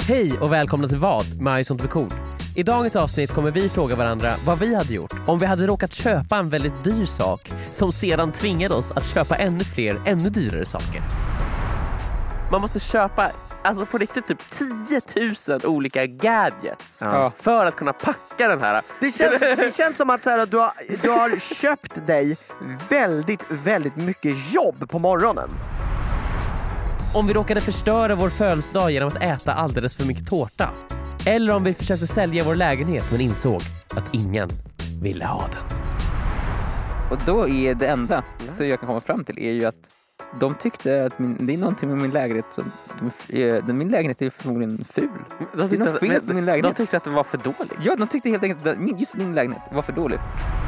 Hej och välkomna till Vad med Sånt blir cool. I dagens avsnitt kommer vi fråga varandra vad vi hade gjort om vi hade råkat köpa en väldigt dyr sak som sedan tvingade oss att köpa ännu fler, ännu dyrare saker. Man måste köpa, alltså på riktigt, typ 10 000 olika gadgets för att kunna packa den här. Det känns som att så här, du har köpt dig väldigt mycket jobb på morgonen. Om vi råkade förstöra vår födelsedag genom att äta alldeles för mycket tårta. Eller om vi försökte sälja vår lägenhet men insåg att ingen ville ha den. Och då är det enda så jag kan komma fram till är ju att de tyckte att det är någonting med min lägenhet som min lägenhet är förmodligen ful. De tyckte att det var för dåligt. Ja, de tyckte helt enkelt att just min lägenhet var för dålig.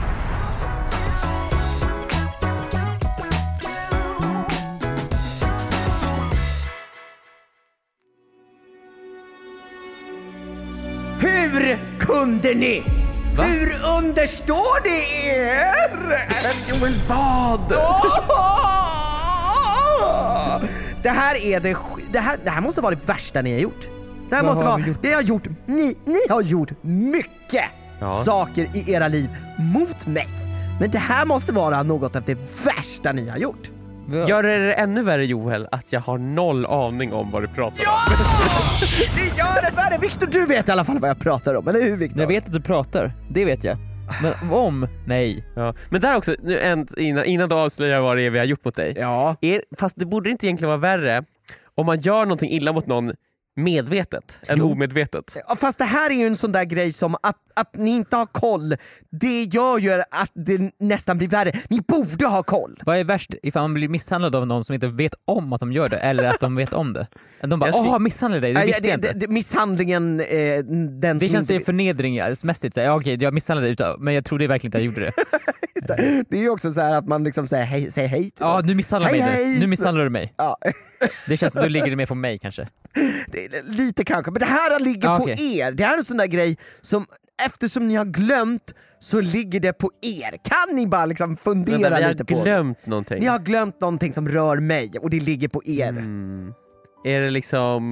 Hur kunde ni? Va? Hur understår det er? Men vad? Det här måste vara det värsta ni har gjort. Det här måste vara det har gjort. Ni har gjort mycket saker i era liv mot mig. Men det här måste vara något av det värsta ni har gjort. Gör det ännu värre, Joel, att jag har noll aning om vad du pratar om. Det gör det värre. Victor, du vet i alla fall vad jag pratar om, eller hur, Victor? Jag vet att du pratar, det vet jag. Men nej. Ja. Men där också, innan du avslöjar vad det är vi har gjort mot dig. Ja. Fast det borde inte egentligen vara värre om man gör någonting illa mot någon medvetet än omedvetet. Ja, fast det här är ju en sån där grej som att ni inte har koll. Det gör ju att det nästan blir värre. Ni borde ha koll. Vad är värst ifall man blir misshandlad av någon som inte vet om att de gör det, eller att de vet om det? De bara, misshandlar dig, det visste jag inte. Misshandlingen, den det känns ju förnedringsmässigt. Okej, jag misshandlade dig, men jag trodde verkligen inte jag gjorde det. Det är ju också så här att man liksom säger hej till ja, nu misshandlar mig. Hej. Nu misshandlar du mig. Ja. Det känns som att då ligger det mer på mig kanske. Lite kanske, men det här ligger på er. Det här är en sån där grej som eftersom ni har glömt så ligger det på er. Kan ni bara liksom fundera lite på det? Ni har glömt någonting. Ni har glömt någonting som rör mig och det ligger på er. Är det liksom...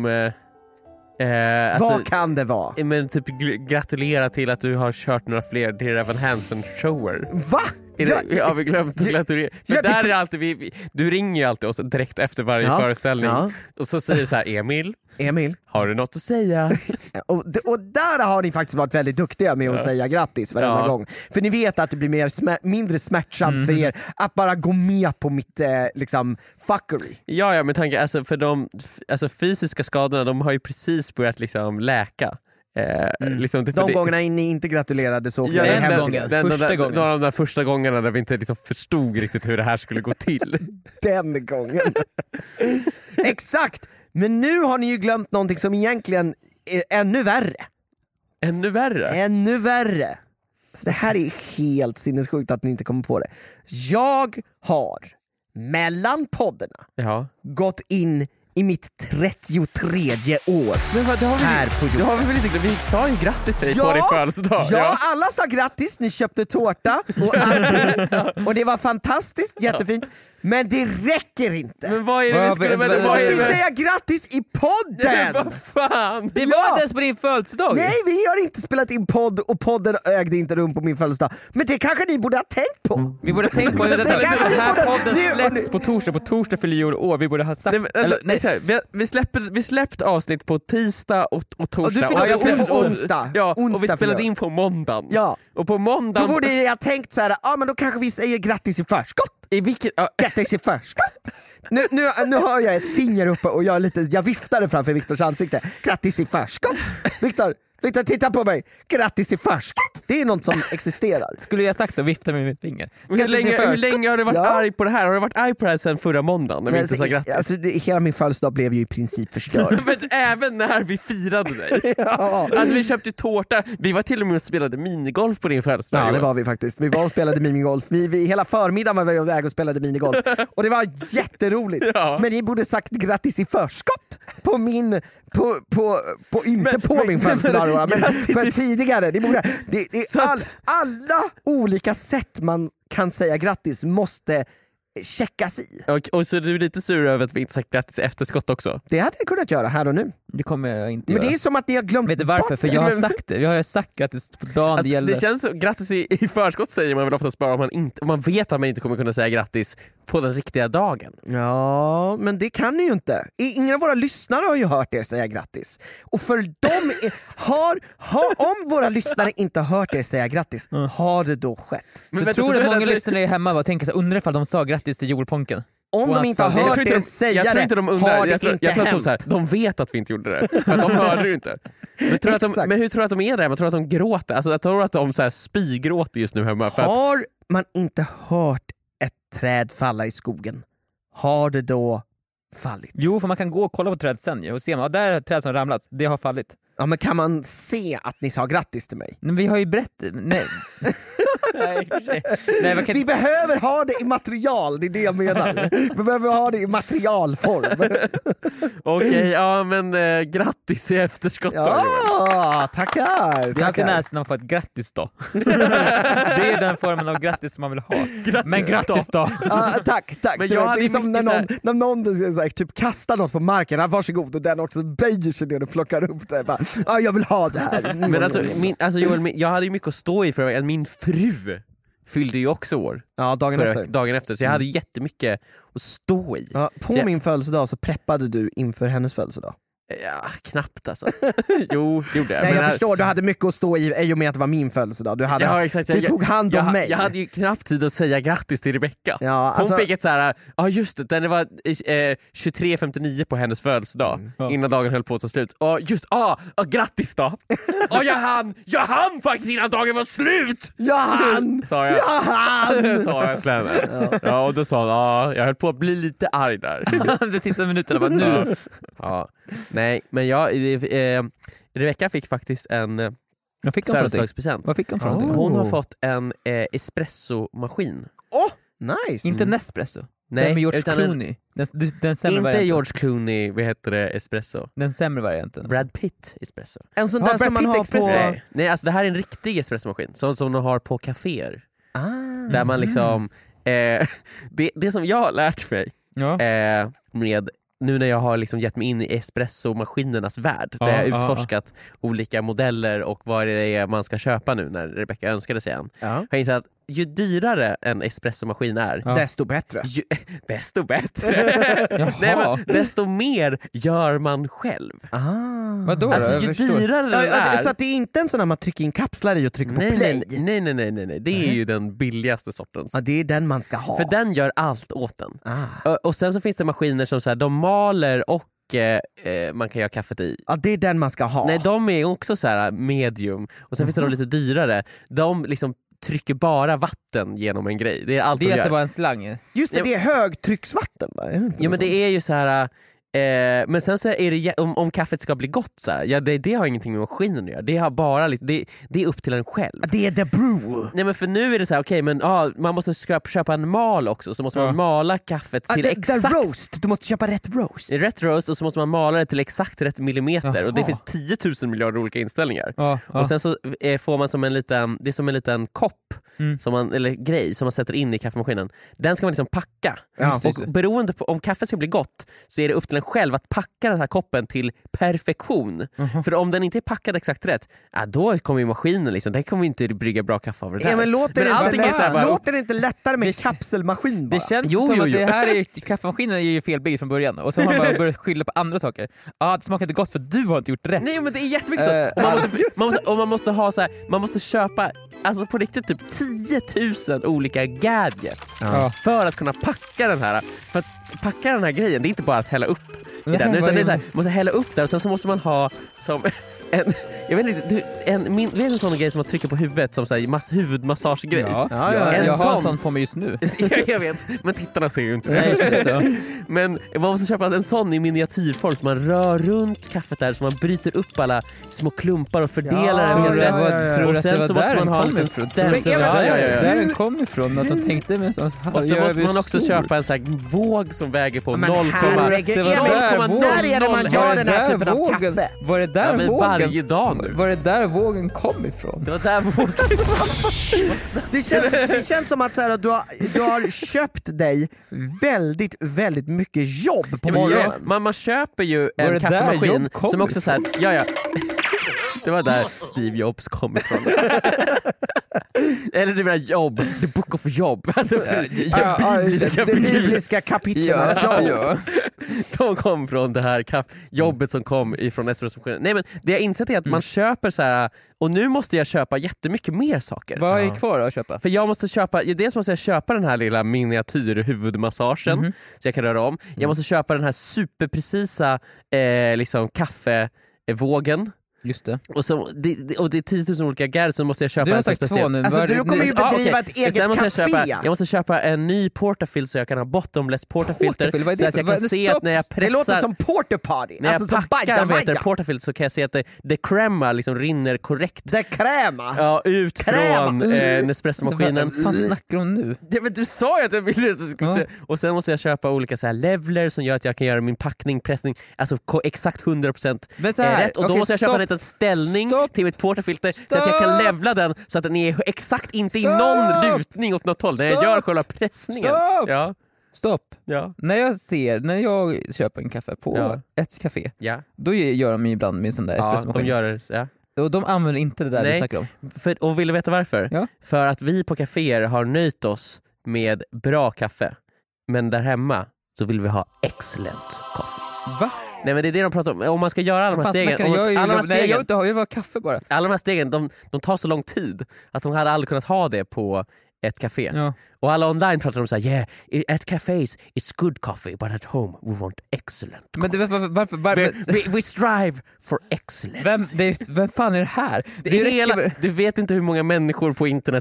vad kan det vara? Men typ gratulera till att du har kört några fler till Evan Hansen shower. Va? Har vi glömt att gratulera? För där är alltid du ringer ju alltid oss direkt efter varje föreställning och så säger du så här: Emil, har du något att säga? och där har ni faktiskt varit väldigt duktiga med att säga grattis varenda gång. För ni vet att det blir mindre smärtsamt för er att bara gå med på mitt liksom fuckery. Ja, med tanke, alltså för de fysiska skadorna, de har ju precis börjat liksom läka. Liksom, de gångerna ni inte gratulerade så första gången. Några av de där första gångerna där vi inte liksom förstod riktigt hur det här skulle gå till. Den gången. Exakt. Men nu har ni ju glömt någonting som egentligen är ännu värre. Ännu värre. Så det här är helt sinnessjukt att ni inte kommer på det. Jag har mellan poddarna gått in i mitt 33:e år. Men vad, det har vi väl inte glömt? Vi sa ju grattis till dig på din födelsedag. Ja, alla sa grattis. Ni köpte tårta och allting. Och det var fantastiskt, jättefint. Men det räcker inte. Men vad är det vi skulle... Du måste säga grattis i podden! Men vad fan? Det var inte ens på din födelsedag. Nej, vi har inte spelat in podd och podden ägde inte rum på min födelsedag. Men det kanske ni borde ha tänkt på. Vi borde ha tänkt på det. Den här podden släpps på torsdag. På torsdag fyller jul år. Vi borde ha sagt... Vi släppte avsnitt på tisdag och torsdag. Onsdag. Och vi spelade in på måndagen. Ja. Och på måndagen... Då borde jag ha tänkt så här, men då kanske vi säger grattis i förskott. I vilket... Grattis i förskott. Nu har jag ett finger uppe och jag viftade framför Viktors ansikte. Grattis i förskott. Victor, titta på mig. Grattis i förskott. Det är något som existerar. Skulle jag sagt så, vifta med mitt finger. Hur länge har du varit arg på det här? Har du varit arg på det här sedan förra måndagen? När vi inte sa grattis? Alltså, hela min födelsedag blev ju i princip förstörd. Men även när vi firade dig. Alltså vi köpte tårta. Vi var till och med och spelade minigolf på din födelsedag. Ja, det var vi faktiskt. Vi var och spelade minigolf. Hela förmiddagen var vi iväg och spelade minigolf. Och det var jätteroligt. Men ni borde sagt grattis i förskott på min... Inte på min födelsedag, men tidigare. Alla olika sätt man kan säga grattis måste checkas i. Och så är du lite sur över att vi inte sagt grattis efterskott också? Det hade jag kunnat göra här och nu. Det kommer jag inte Men göra. det är som att ni har glömt. Vet du varför? bort För jag har sagt det. Jag har sagt grattis på dagen det gäller. Det känns så, grattis i förskott säger man väl oftast bara om man vet att man inte kommer kunna säga grattis på den riktiga dagen. Ja, men det kan ni ju inte. Ingen av våra lyssnare har ju hört er säga grattis. Och för dem om våra lyssnare inte har hört er säga grattis, har det då skett? Så jag tror att många lyssnare är hemma och tänker så undrar ifall de sa grattis till Joel-Ponken. Om de inte har hört er säga det, har det inte hänt. De vet att vi inte gjorde det, för de hörde det inte. Men hur tror du att de är där? Man tror att de gråter? Alltså, jag tror att de så här spygråter just nu hemma. Har man inte hört ett träd falla i skogen, har det då fallit? Jo, för man kan gå och kolla på trädet sen och se, där är ett träd som ramlat, det har fallit. Ja, men kan man se att ni sa grattis till mig? Men vi har ju berättat... Nej. Nej, vi behöver ha det i material, det är det jag menar. Vi behöver ha det i materialform. Okej, ja men grattis i efterskott då. Ja, tackar. Det är alltid nästan när man får ett grattis då. Det är den formen av grattis som man vill ha. Men grattis då. Tack. Men det är som när någon så här, typ kastar något på marken, varsågod, och den också böjer sig ner och plockar upp det. Bara, jag vill ha det här. Men alltså Joel, jag hade ju mycket att stå i för att min fru fyllde ju också år. Ja, dagen efter. Så jag hade jättemycket att stå i. Ja, min födelsedag så preppade du inför hennes födelsedag. Ja, knappt alltså. Jo, det gjorde jag. Nej, jag förstår, du hade mycket att stå i och med att det var min födelsedag. Du tog hand om mig. Jag hade ju knappt tid att säga grattis till Rebecca. Ja, alltså... Hon fick ett såhär, just det, det var 23.59 på hennes födelsedag innan dagen höll på att ta slut. Grattis då! Jag hann faktiskt innan dagen var slut! Sa jag. Sa jag till henne. Ja, och då sa hon, jag höll på att bli lite arg där. De sista minuterna var nu. Ja. Nej, men Rebecca fick faktiskt en födelsedagspresent. Vad fick hon för någonting? Hon har fått en espresso-maskin. Nice. Inte Nespresso. Nej, den med George Clooney. Den sämre inte varianten. George Clooney, vad heter det, espresso? Den sämre varianten. Brad Pitt espresso. En sån där som man har på... Nej, alltså det här är en riktig espressomaskin, sån som de har på kaféer. Där man liksom... det som jag har lärt mig med... Nu när jag har liksom gett mig in i espressomaskinernas värld, där jag har utforskat olika modeller och vad det är man ska köpa nu när Rebecca önskade sig en. Har jag insett att ju dyrare en espressomaskin är, desto bättre. Desto bättre. Nej, men, desto mer gör man själv. Vadå? Alltså ju dyrare den är. Så att det är inte en sån där man trycker in kapslar i och trycker på play. Nej. Det är ju den billigaste sortens. Ja, det är den man ska ha. För den gör allt åt den. Och sen så finns det maskiner som så här, de maler och man kan göra kaffet i. Ja, det är den man ska ha. Nej, de är också så här medium. Och sen finns det de lite dyrare. De liksom trycker bara vatten genom en grej. Det är allt det är alltså bara en slang. Just det, det är högtrycksvatten, va? Ja, men det är ju så här. Men sen så är det om kaffet ska bli gott så här, det har ingenting med maskinen att göra. Det har bara det är upp till en själv. Det är the brew. Nej, men för nu är det så här, okej, men man måste köpa en mal också, så måste man mala kaffet till exakt the roast. Du måste köpa rätt roast. Rätt roast, och så måste man mala det till exakt rätt millimeter. Och det finns 10 000 miljarder olika inställningar. Och sen så får man som en liten kopp eller grej som man sätter in i kaffemaskinen. Den ska man liksom packa. Och beroende på om kaffet ska bli gott, så är det upp till en själv att packa den här koppen till perfektion. För om den inte är packad exakt rätt, då kommer ju maskinen liksom, den kommer inte brygga bra kaffe av det där. Men låter det inte lättare med kapselmaskin bara? Det känns som att det här är kaffemaskinen är ju felbyggd från början, och så har man bara börjat skylla på andra saker. Det smakar inte gott för du har inte gjort rätt. Nej, men det är jättemycket så. Man måste ha så här, man måste köpa alltså på riktigt typ 10 000 olika gadgets för att kunna packa den här. För att packa den här grejen, det är inte bara att hälla upp i den, utan det är så här, man måste hälla upp där, och sen så måste man ha som jag vet inte, det är en sån grej som man trycker på huvudet som huvudmassagegrej. Jag har sån på mig just nu. Jag vet, men tittarna ser ju inte det. Men man måste köpa en sån i miniatyrform, så man rör runt kaffet där, så man bryter upp alla små klumpar och fördelar den rätt. Och sen så måste man ha en liten stämt. Där den kom ifrån, att de tänkte med så. Och så måste man också köpa en sån här våg som väger på 0,1. Där är det man gör den här typen av kaffe. Var det där vågen? varje dag nu. Var det där vågen kom ifrån? Det var där vågen det känns som att, så här, att du har köpt dig väldigt, väldigt mycket jobb på morgonen. Man köper ju en kaffemaskin som också så här, ja. Det var där Steve Jobs kom ifrån. Eller det var jobb, the book of jobb. Alltså, det bibliska kapitlet. Ja. De kom från det här jobbet som kom ifrån espresso-maskinen. Nej, men det jag insett är att man köper så här, och nu måste jag köpa jättemycket mer saker. Vad är kvar att köpa? För jag måste köpa, dels måste jag köpa den här lilla miniatyrhuvudmassagen så jag kan röra om. Jag måste köpa den här superprecisa liksom kaffevågen. Just det. Och det är 10 000 olika gadgets, så måste jag köpa. Du har sagt 2 nu. Alltså, du kommer ju bedriva ett eget café. Jag måste köpa en ny portafilter så jag kan ha bottomless portafilter. Så att jag kan se att när jag pressar... Det låter som porta party. När jag packar portafilter så kan jag se att det crema liksom rinner korrekt. Det crema? Ja, ut från Nespresso-maskinen. Vad fan snackar om nu? Ja, men du sa ju att jag ville att du skulle se. Och sen måste jag köpa olika så här leveler som gör att jag kan göra min packning, pressning, alltså exakt 100% rätt. Och då måste jag köpa en ställning till mitt portafilter så att jag kan levla den så att den är exakt inte i någon lutning åt något håll när jag gör själva pressningen. Stopp! Ja. När jag köper en kaffe på ett café, då gör de ibland med sån där espressomaskin. De gör det, och de använder inte det där du snackar om. Och vill du veta varför? Ja. För att vi på kaféer har nöjt oss med bra kaffe, men där hemma så vill vi ha excellent kaffe. Va? Nej, men det är det de pratar om. Om man ska göra alla de här stegen. Jag vill ha kaffe bara. Alla de här stegen, de tar så lång tid att de hade aldrig kunnat ha det på ett café. Ja. Och alla online pratar om så här: at cafés it's good coffee, but at home we want excellent coffee. Men varför? We strive for excellence. Vem fan är det här? Du vet inte hur många människor på internet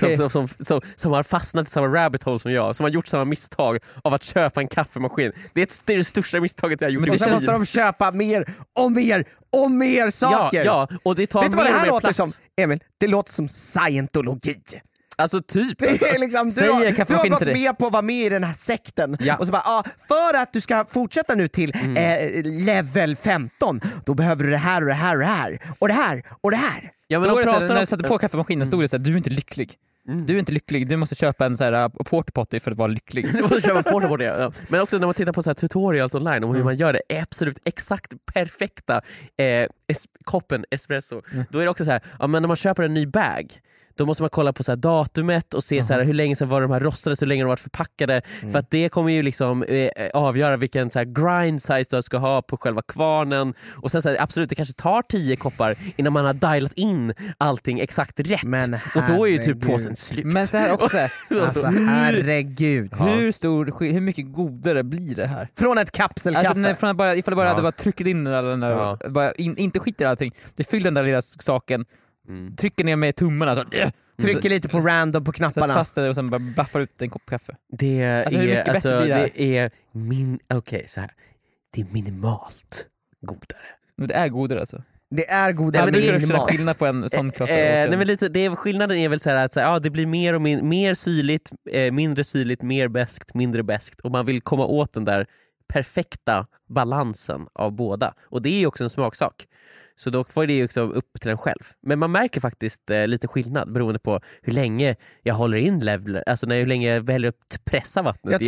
som har fastnat i samma rabbit hole som jag, som har gjort samma misstag av att köpa en kaffemaskin. Det är det största misstaget jag har gjort i mitt liv. Men måste de köpa mer och mer och mer saker. Ja, och det tar vet mer vad det här och mer låter som, Emil? Det låter som scientologi. Alltså typ. Det är liksom, du har gått med på att vara med i den här sekten. Ja. Och så bara, för att du ska fortsätta nu till level 15, då behöver du det här och det här och det här. Och det här och det här. Ja, men när jag satte på kaffemaskinen stod det så här: du är inte lycklig. Du är inte lycklig, du måste köpa en så här portapotty för att vara lycklig. Du måste köpa portapotty, ja. Men också när man tittar på så här tutorials online om hur man gör det absolut exakt perfekta koppen espresso. Då är det också så här, men när man köper en ny bag, då måste man kolla på så här datumet och se så här, hur länge sedan var de här rostade, så länge de varit förpackade. För att det kommer ju liksom avgöra vilken så här grind size du ska ha på själva kvarnen. Och sen så här, absolut, det kanske tar 10 koppar innan man har dialat in allting exakt rätt. Och då är ju typ påsen slut. Men så här också, alltså herregud. Hur mycket godare blir det här? Från ett kapselkaffe? Alltså, ifall det bara hade bara tryckt in den där, bara inte skiter i allting. Det fyller den där lilla saken. Trycker ner med tummarna så, trycker lite på random på knapparna så fast det och sen bara baffar ut en kopp kaffe. Det alltså, hur mycket bättre blir det här? Så här. Det är minimalt godare. Men det är godare alltså. Det är godare. Men det är skillnad på en sån kaffe. Nej, men lite, skillnaden är väl så här att det blir mer och mer syrligt, mindre syrligt, mer beskt, mindre beskt, och man vill komma åt den där perfekta balansen av båda. Och det är ju också en smaksak. Så då får det ju också upp till en själv. Men man märker faktiskt lite skillnad beroende på hur länge jag håller in leveler. Alltså hur länge jag väljer att pressa vattnet.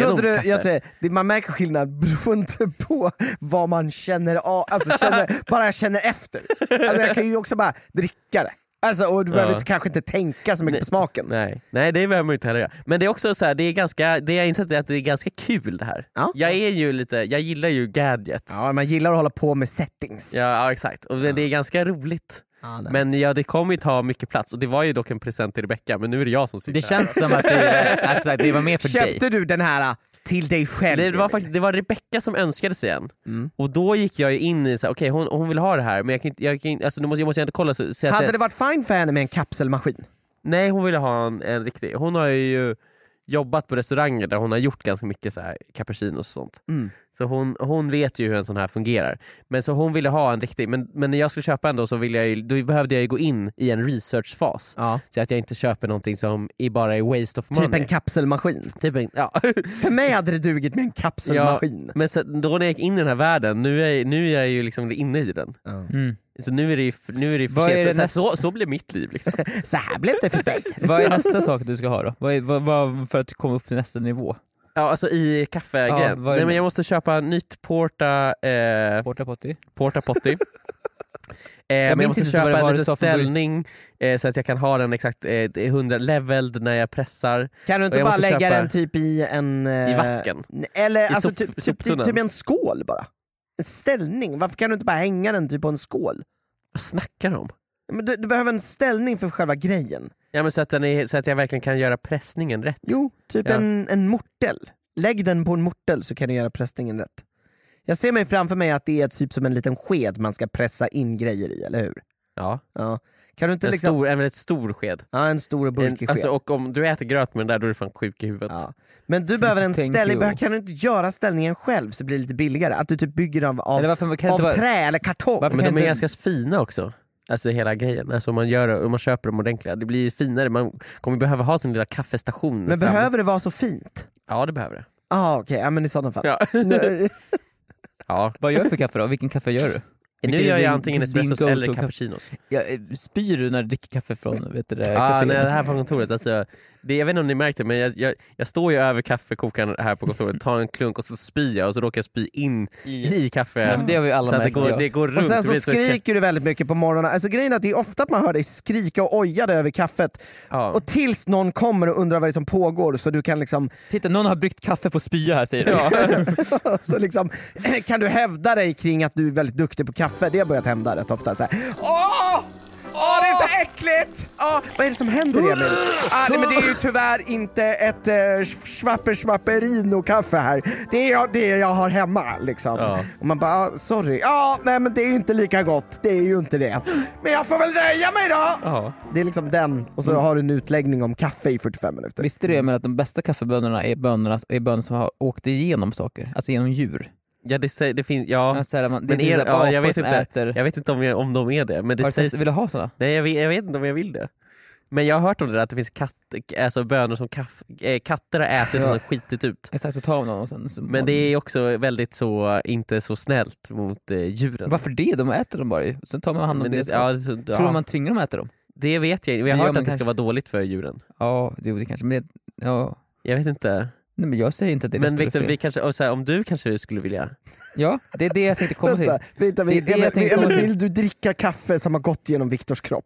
Man märker skillnad beroende på vad man känner av. Alltså bara känner efter. Alltså jag kan ju också bara dricka det. Alltså, och du behöver kanske inte tänka så mycket på smaken. Nej, det behöver man inte heller göra. Men det är också så här, det jag insett är att det är ganska kul det här. Ja. Jag gillar ju gadgets. Ja, man gillar att hålla på med settings. Ja, exakt. Och det är ganska roligt. Ja, men det kommer ju ta mycket plats. Och det var ju dock en present till Rebecca, men nu är det jag som sitter. Det känns som att det var mer för dig. Köpte du den här till dig själv? Det var Rebecca som önskade sig en. Och då gick jag ju in i så här, okej, hon vill ha det här, men jag måste inte kolla så hade det varit fine för henne med en kapselmaskin? Nej, hon ville ha en riktig. Hon har ju jobbat på restauranger där hon har gjort ganska mycket så här cappuccino och sånt. Så hon vet ju hur en sån här fungerar. Men så hon ville ha en riktig, men när jag skulle köpa en då så då behövde jag ju gå in i en researchfas. Ja. Så att jag inte köper någonting som bara är waste of money. Typ en kapselmaskin. Ja. För mig hade det dugit med en kapselmaskin. Ja, men så, då när jag gick in i den här världen, nu är jag ju liksom inne i den. Så nu är det för sent. Så blev mitt liv liksom. Så här blev det för dig. Vad är nästa sak du ska ha då? Vad för att komma upp till nästa nivå? Ja, alltså i kaffegrejen. Nej, men jag måste köpa nytt Porta Potty. Men jag måste köpa en liten ställning så att jag kan ha den exakt 100 leveled när jag pressar. Kan du inte bara lägga den typ i en... I vasken? Eller alltså, typ en skål bara. En ställning. Varför kan du inte bara hänga den typ på en skål? Vad snackar du om? Men du behöver en ställning för själva grejen. Ja, men så att jag verkligen kan göra pressningen rätt. Jo, typ en mortel. Lägg den på en mortel så kan du göra pressningen rätt. Jag ser mig framför mig att det är typ som en liten sked man ska pressa in grejer i, eller hur? Ja. Kan du inte en väldigt stor sked. Ja, en stor och bulkig sked. Alltså, och om du äter gröt med den där, då är du fan sjuk i huvudet. Ja. Men du behöver en ställning. Kan du inte göra ställningen själv så blir det lite billigare? Att du typ bygger dem av trä eller kartong. Men de är ganska fina också. Alltså hela grejen, alltså om man köper dem ordentliga, det blir finare. Man kommer behöva ha sin lilla kaffestation. Men behöver det vara så fint? Ja, det behöver det. Okej, men i sådana fall. Ja. Ja. Vad gör du för kaffe då? Vilken kaffe gör du? Nu gör jag antingen espressos eller cappuccinos. Spyr du när du dricker kaffe från nej, det här på kontoret. Alltså, jag vet inte om ni märkte, men jag står ju över kaffekokaren här på kontoret, tar en klunk och så spyr jag, och så råkar jag spy in i kaffe. Ja, men det har vi alla märkt. Det går runt. Och sen så skriker du väldigt mycket på morgonen. Alltså grejen är att det är ofta att man hör dig skrika och oja dig över kaffet. Ja. Och tills någon kommer och undrar vad det som pågår, så du kan liksom... Titta, någon har bryggt kaffe på spya här, säger du. Ja. Så liksom, kan du hävda dig kring att du är väldigt duktig på kaffe? Det har börjat hända rätt ofta. Så här. Det är så äckligt! Vad är det som händer, Emil? Nej, men det är ju tyvärr inte ett schwapperino-kaffe här. Det är det jag har hemma liksom. Och man bara, sorry. Nej, men det är inte lika gott. Det är ju inte det. Men jag får väl nöja mig då! Det är liksom den. Och så har du en utläggning om kaffe i 45 minuter. Visste du att de bästa kaffebönorna är bönor som har åkt igenom saker? Alltså genom djur. Ja, det finns, ja. Jag vet inte om de är det. Men det sägs, vill du ha sådana? Nej, jag vet inte om jag vill det. Men jag har hört om det där, att det finns alltså bönor som katter har ätit och så skitit ut. Exakt, så tar man dem och sen... Men det är också väldigt så, inte så snällt mot djuren. Varför det? De äter dem bara ju. Sen tar man hand om det. Tror du man tvingar dem att äta dem? Det vet jag. Jag har hört att det ska vara dåligt för djuren. Ja, det kanske. Men jag vet inte. Nej, men jag säger inte att det är. Men Victor, vi kanske, om du kanske skulle vilja. Ja, det är det jag tänkte komma till. Vill du dricka kaffe som har gått genom Viktors kropp?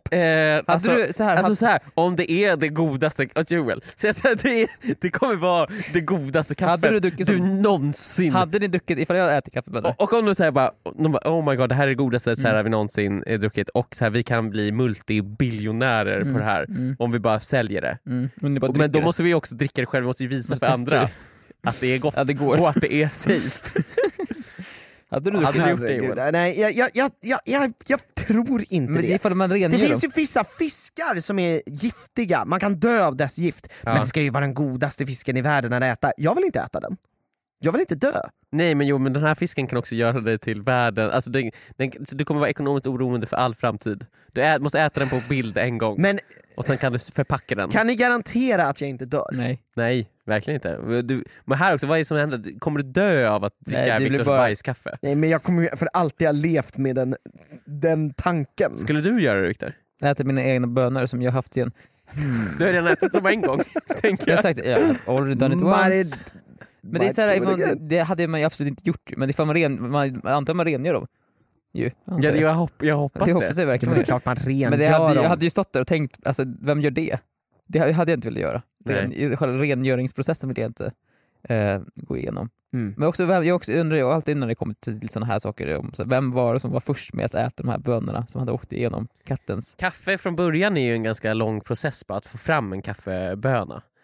Så här, om det är det godaste, Joel, så det kommer vara det godaste kaffet du någonsin. Hade ni druckit ifall jag äter kaffebönor? Och om du säger bara, oh my god, det här är det godaste så här vi någonsin druckit, och så här, vi kan bli multibiljonärer på det här om vi bara säljer det. Men då måste vi också dricka det själva, vi måste ju visa för andra att det är gott och att det är safe. Hade du gjort det? Nej, jag tror inte men det. Det finns ju vissa fiskar som är giftiga. Man kan dö av dess gift. Men det ska ju vara den godaste fisken i världen att äta. Jag vill inte äta den. Jag vill inte dö. Nej, men den här fisken kan också göra dig till världen. Alltså du kommer vara ekonomiskt oroende för all framtid. Du måste äta den på bild en gång. Och sen kan du förpacka den. Kan ni garantera att jag inte dör? Nej, verkligen inte. Men här också, vad är det som händer? Kommer du dö av att dricka Viktors bajskaffe? Nej, men jag kommer för alltid ha levt med den tanken. Skulle du göra det, Victor? Jag äter mina egna bönor som jag haft igen. Du har redan ätit dem en gång, tänker jag. Jag har sagt, already done it once. Men det är så här, det hade man ju absolut inte gjort. Men ifall man antar man rengör dem. Jag hoppas det. Verkligen. Det är klart man rengör men jag hade ju stått där och tänkt, alltså, vem gör det? Det hade jag inte velat göra. Själva rengöringsprocessen vill jag inte gå igenom. Men också, jag undrar ju alltid när det kommer till såna här saker, vem var det som var först med att äta de här bönorna som hade åkt igenom kattens? Kaffe från början är ju en ganska lång process på att få fram en kaffeböna.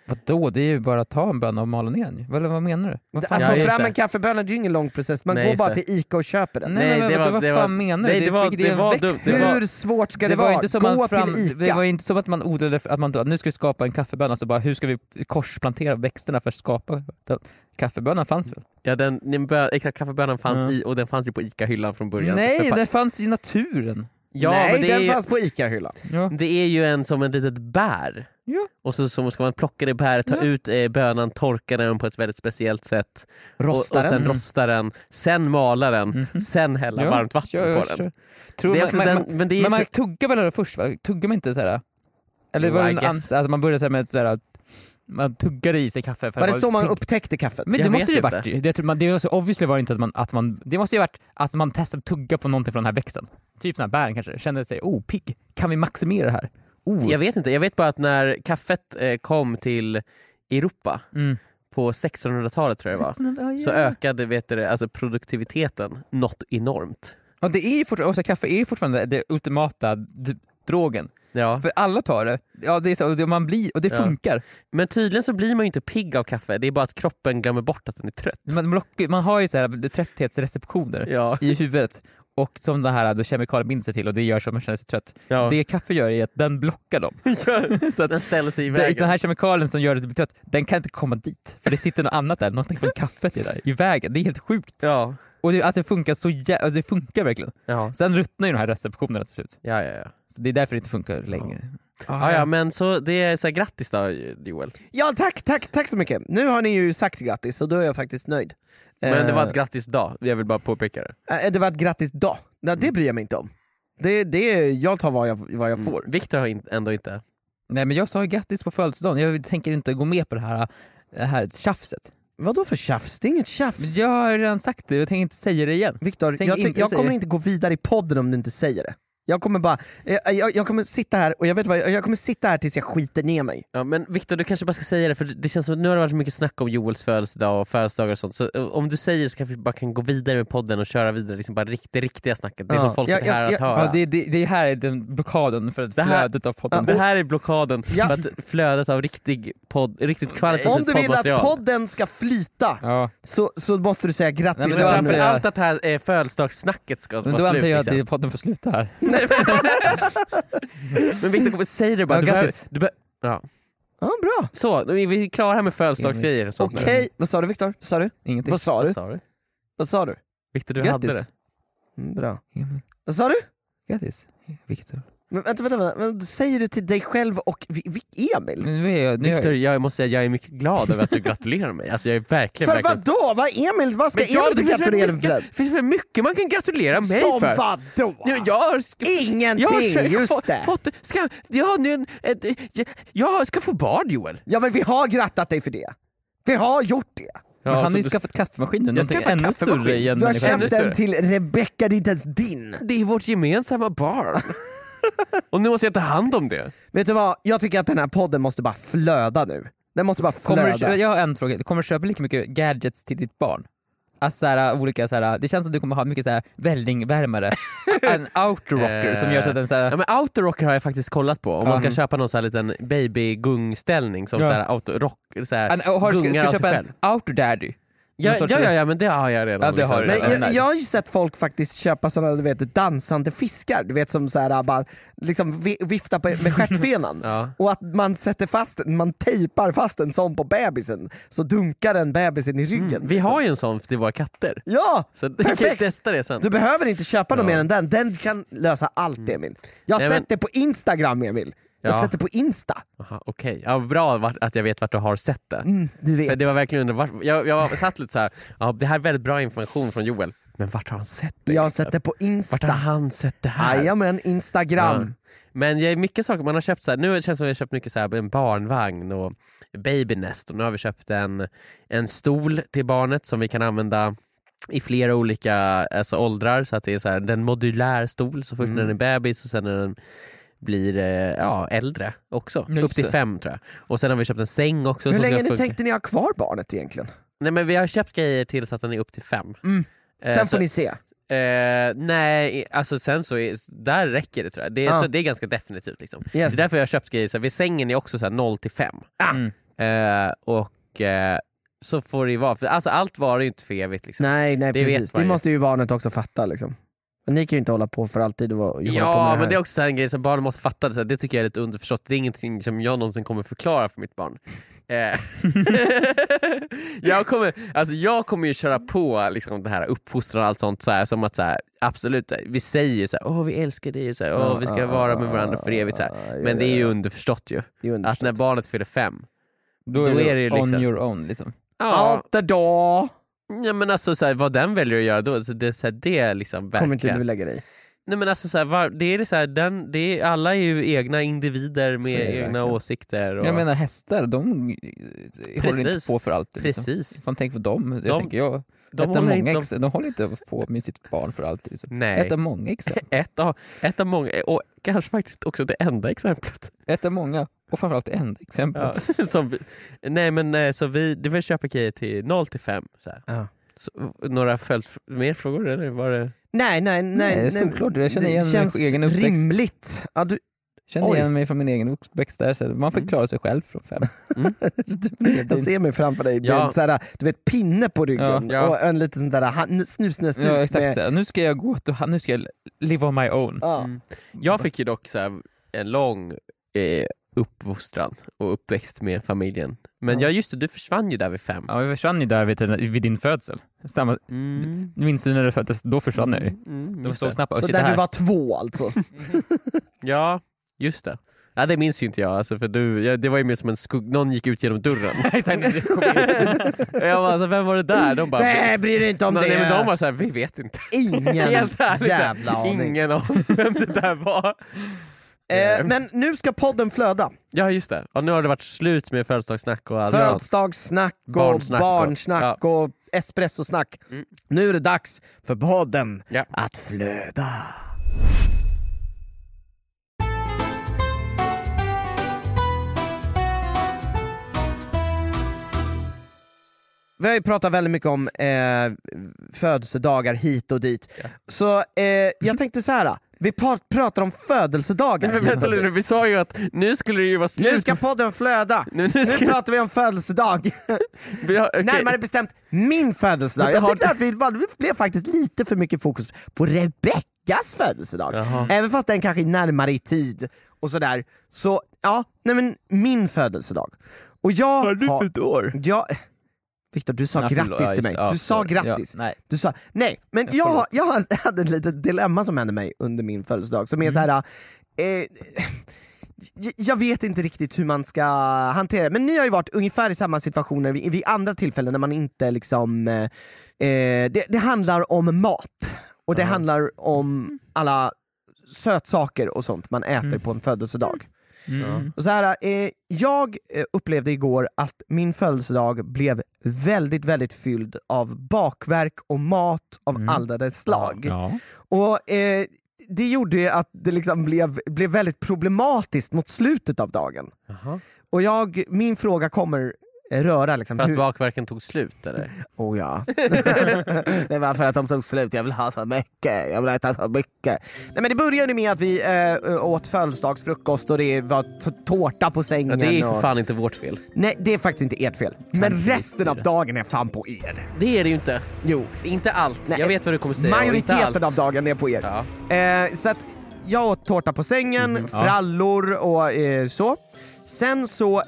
Vadå? Det är ju bara att ta en bönna och mala ner den. Vad menar du? Att få fram en kaffebönna, det är ju ingen lång process. Man går bara till Ica och köper den. Nej, vad fan menar du? Det var dumt. Hur svårt ska det vara? Inte som gå till Ica. Det var inte som att man odlade, att man nu ska vi skapa en kaffebönna, så bara hur ska vi korsplantera växterna för att skapa den? Kaffebönan fanns väl? Ja, kaffebönan fanns i, och den fanns ju på Ica-hyllan från början. Nej, den fanns i naturen. Ja, nej, men den fanns på Ica-hyllan. Ja. Det är ju som en litet bär. Ja. Och så ska man plocka det bäret, ta ut bönan, torka den på ett väldigt speciellt sätt. Och sen rosta den, sen mala den, sen hälla varmt vatten på den. Men man tuggar väl det först, va? Tuggar man inte såhär? Eller var det alltså man började med sådär, man tuggade i sig kaffe. Var det så man upptäckte kaffet? Men det måste ju varit. Det var så obviously var det inte att man det måste ju varit att man testade att tugga på någonting från den här växten. Typ sån här bär kanske. Kände sig pigg. Kan vi maximera det här? Jag vet inte. Jag vet bara att när kaffet kom till Europa på 1600-talet tror jag det var, så ökade alltså produktiviteten något enormt. Ja, det är ju kaffe är fortfarande det ultimata drogen. Ja. För alla tar det. Ja, det är så, man blir, och det funkar. Men tydligen så blir man ju inte pigg av kaffe. Det är bara att kroppen glömmer bort att den är trött. Man har ju så här trötthetsreceptioner i huvudet. Och som det här då kemikalier binder sig till, och det gör så att man känner sig trött. Ja. Det kaffe gör är att den blockar dem. Så att den ställer sig i vägen. Den här kemikalien som gör att du blir trött, den kan inte komma dit. För det sitter något annat där, någonting från kaffet är där i vägen. Det är helt sjukt. Ja. Och att det funkar det funkar verkligen. Ja. Sen ruttnar ju de här receptionerna till slut. Ja. Så det är därför det inte funkar längre. Ja, men så det är så här, grattis då, Joel. Ja, tack så mycket. Nu har ni ju sagt grattis och då är jag faktiskt nöjd. Men det var ett grattis dag, jag vill bara påpeka det. Det var ett grattis dag. Nej, det bryr jag mig inte om. Jag tar vad jag får. Victor har ändå inte. Nej, men jag sa grattis på födelsedagen. Jag tänker inte gå med på det här tjafset. Vadå för tjafs? Det är inget tjafs. Jag har redan sagt det, jag tänker inte säga det igen. Victor, jag kommer inte gå vidare i podden om du inte säger det. Jag kommer bara, jag kommer sitta här och jag kommer sitta här tills jag skiter ner mig. Ja, men Victor, du kanske bara ska säga det, för det känns som att nu har det varit mycket snack om Joels födelsedag och födelsedagar och sånt. Så om du säger så kanske vi bara kan gå vidare med podden och köra vidare liksom bara det riktiga snacket. Det är som folk är här att höra. Ja, det här är den blockaden för flödet av podden. Det här är blockaden för att flödet av riktigt kvalitativt poddmaterial. Om du vill att podden ska flyta så måste du säga grattis. Nej, framför allt att det här födelsedagssnacket ska vara slut. Men då antar jag att podden får sluta här. Men Victor, säg det bara. Grattis. Ja, bra. Så, vi är klara här med födelsedagsgrejer och sånt. Okej, vad sa du Victor? Sa du? Ingenting. Vad sa du? Victor, du grattis. hade det. Bra. Vad sa du? Grattis, Victor. Men vänta. Säger du till dig själv och Emil? Victor, jag måste säga att jag är mycket glad över att du gratulerar mig. Alltså jag är verkligen... För vadå? Vad ska Emil gratulera mig för? Det finns för mycket man kan gratulera mig som för. Som vadå? Ingenting, just det. Jag ska få barn, Joel. Ja, men vi har grattat dig för det. Vi har gjort det. Ja, han har ju skaffat kaffemaskinen. Jag skaffat ännu större igen. Du har köpt den till Rebecca, det är inte ens din. Det är vårt gemensamma barn. Och nu måste jag ta hand om det. Vet du vad? Jag tycker att den här podden måste bara flöda nu. Den måste bara flöda. Jag har en fråga. Du kommer köpa lika mycket gadgets till ditt barn? Alltså såhär, olika såhär, det känns som att du kommer ha mycket såhär vällingvärmare. En outerrocker som gör så att den såhär... Ja, men outerrocker har jag faktiskt kollat på. Om man ska köpa någon såhär liten baby-gungställning som såhär outerrock, såhär gungar av sig själv. En outerdaddy. Ja, men det har jag redan. Ja, det har men jag har ju sett folk faktiskt köpa sådana, du vet, dansande fiskar, du vet, som såhär bara liksom vifta med stjärtfenan. Och att man tejpar fast en sån på bebisen, så dunkar den bebisen i ryggen. Vi har ju en sån till våra katter. Ja, så vi kan testa det sen. Du behöver inte köpa något mer än den. Den kan lösa allt, Emil. Jag har sett det på Instagram, Emil. Jag sätter på Insta. Okej. Ja, bra att jag vet vart du har sett det. Du vet. För det var verkligen jag satt lite så här. Ja, det här är väldigt bra information från Joel. Men vart har han sett det? Jag har sett det på Insta. Vart har han sett det här? Jajamän, Instagram. Ja. Men det är mycket saker man har köpt så här. Nu känns det som att vi har köpt mycket så här, en barnvagn och babynest. Och nu har vi köpt en stol till barnet som vi kan använda i flera olika åldrar, så att det är så här, den modulär stol. Så först när den är bebis och sen när den blir äldre också. Upp till 5 tror jag. Och sen har vi köpt en säng också. Hur länge tänkte ni ha kvar barnet egentligen? Nej, men vi har köpt grejer till så att den är upp till 5. Sen får ni se. Nej, alltså sen så där räcker det tror jag. Det är ganska definitivt liksom. Yes. Det är därför jag har köpt grejer så här, vid sängen är också så här 0 till 5. Och så får det ju vara. För, alltså allt var ju inte för evigt. Liksom. Nej, det precis. Det måste ju barnet också fatta. Liksom. Men ni kan ju inte hålla på för alltid. Ja, men det är också en grej som barnen måste fatta. Det, det tycker jag är lite underförstått. Det är ingenting som jag någonsin kommer förklara för mitt barn. jag kommer ju köra på liksom, det här uppfostran och allt sånt så här, som att så här, absolut, vi säger ju så här, vi älskar dig, så här, vi ska vara med varandra för evigt så här. Men det är ju underförstått ju. Att när barnet fyller 5 då är det liksom on your own liksom. Allt är då. Ja, men alltså så här, vad den väljer att göra då, så det, så här, det är liksom verkligen. Kommer inte du lägga dig? Nej, men alltså så här, det är så här, alla är ju egna individer med egna verkligen åsikter. Och... Jag menar hästar, de håller inte på för alltid. Precis. Liksom. Fan, tänk på dem. Jag tänker, de håller inte på med sitt barn för alltid. Liksom. Nej. Ett av många exempel. Ett av många, och kanske faktiskt också det enda exemplet. Ett av många, och framförallt det enda exemplet. Ja, så det vill köpa grejer till 0-5 så här. Ja. Så, några mer frågor eller var det? Nej, såklart. Jag känner igen min egen uppväxt. Rimligt. Ja, känner igen mig från min egen uppväxt där, så man får klara sig själv från 5. Jag ser mig framför dig med såhär, du vet, pinne på ryggen och en liten sån där snusnäst. Ja, exakt. Med... Nu ska jag live on my own. Ja. Jag fick ju dock så här, en lång uppfostran och uppväxt med familjen. Men du försvann ju där vid 5. Ja, vi försvann ju där vid din födsel. Minns du när du föddes? Då försvann jag ju. De stod snabbt. Så där du var 2 alltså? Ja, just det. Ja, det minns ju inte jag, alltså, för det var ju mer som en någon gick ut genom dörren. Jag bara, alltså, vem var det där? De bara, nej, bryr dig inte om det. Nej, men de var så här, vi vet inte. Ingen jävla aning. Ingen aning vem det där var. Men nu ska podden flöda. Ja, just det. Och nu har det varit slut med födelsedagssnack och födelsedagssnack och barnsnack och espressosnack. Nu är det dags för podden att flöda. Vi har ju pratat väldigt mycket om födelsedagar hit och dit. Så jag tänkte så här. Vi pratar om födelsedagar. Men vänta lite, vi sa ju att nu skulle det ju vara slut. Nu ska podden flöda. Nu pratar vi om födelsedag. Närmare bestämt min födelsedag. Jag tyckte att vi blev faktiskt lite för mycket fokus på Rebeckas födelsedag. Jaha. Även fast den kanske är närmare i tid och sådär. Så men min födelsedag. Och jag har du för ett år? Victor, du sa grattis till mig. Du sa grattis. Nej. Du sa, nej, men jag hade ett litet dilemma som hände mig under min födelsedag som är så här. Jag vet inte riktigt hur man ska hantera det, men ni har ju varit ungefär i samma situationer vid andra tillfällen när man inte liksom det handlar om mat och det handlar om alla sötsaker och sånt man äter på en födelsedag. Och så här, jag upplevde igår att min födelsedag blev väldigt, väldigt fylld av bakverk och mat av alla dess slag. Och det gjorde att det liksom blev väldigt problematiskt mot slutet av dagen. Och min fråga kommer röra liksom, för att bakverken tog slut eller? Oh ja. Det var för att de tog slut. Jag vill ha så mycket. Jag vill äta så mycket. Nej, men det började med att vi åt födelsedagsfrukost och det var tårta på sängen. Ja, det är för fan inte vårt fel. Nej, det är faktiskt inte ert fel. Men resten av dagen är fan på er. Det är det ju inte. Jo. Inte allt. Nej, jag vet vad du kommer säga. Majoriteten av dagen är på er. Så att jag åt tårta på sängen, frallor och så. Sen så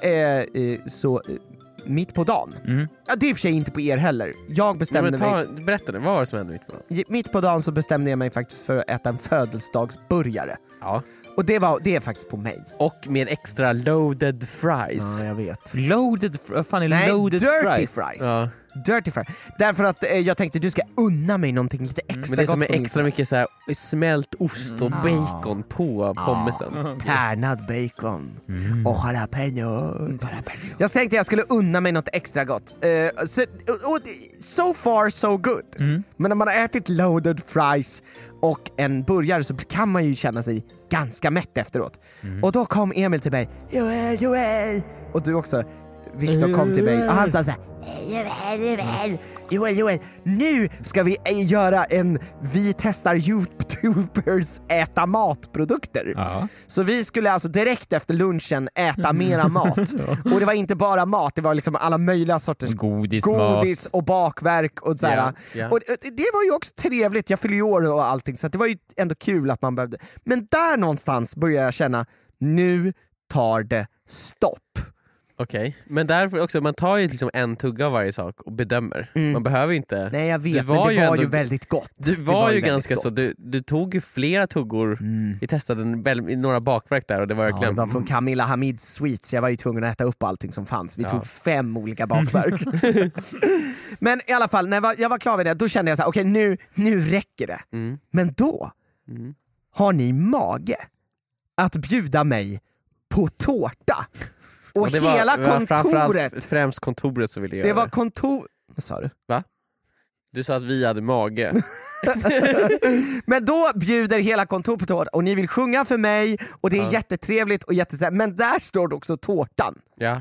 mitt på dagen. Ja, det är i och för sig inte på er heller. Jag bestämde mig... Berätta nu, vad var det som hände mitt på dagen? Mitt på dagen så bestämde jag mig faktiskt för att äta en födelsedagsburgare. Ja. Och det är faktiskt på mig. Och med extra loaded fries. Ja, jag vet. Loaded fries? Dirty fries. Ja. Dirty fries. Därför att jag tänkte du ska unna mig någonting lite extra gott. Men det är som är extra mycket så här, smält ost och bacon på pommesen. Tärnad bacon och jalapeno. Jag tänkte jag skulle unna mig något extra gott. So far so good. Men när man har ätit loaded fries och en burgare så kan man ju känna sig ganska mätt efteråt. Och då kom Emil till mig. Joel! Och du också. Victor kom till mig och han sa så här: Joel, nu ska vi göra vi testar YouTubers äta matprodukter. Ja. Så vi skulle alltså direkt efter lunchen äta mera mat. Och det var inte bara mat, det var liksom alla möjliga sorters godis och bakverk och så här. Yeah. Och det var ju också trevligt, jag fyller ju år och allting, så det var ju ändå kul att man behövde. Men där någonstans började jag känna, nu tar det stopp. Okej, men därför också, man tar ju liksom en tugga av varje sak och bedömer. Man behöver inte... Nej, jag vet, men det var ju väldigt gott. Du var ju ganska så, du tog ju flera tuggor. Vi testade några bakverk där och det var verkligen... det var från Camilla Hamids Sweets, jag var ju tvungen att äta upp allting som fanns. Vi tog 5 olika bakverk. Men i alla fall, när jag var klar med det, då kände jag så här: okej, nu räcker det. Men då har ni mage att bjuda mig på tårta. Och det hela var kontoret, främst kontoret så ville jag det göra. var kontor... Vad sa du? Va? Du sa att vi hade mage. Men då bjuder hela kontoret på tårta och ni vill sjunga för mig och det är jättetrevligt och men där står det också tårtan. Ja.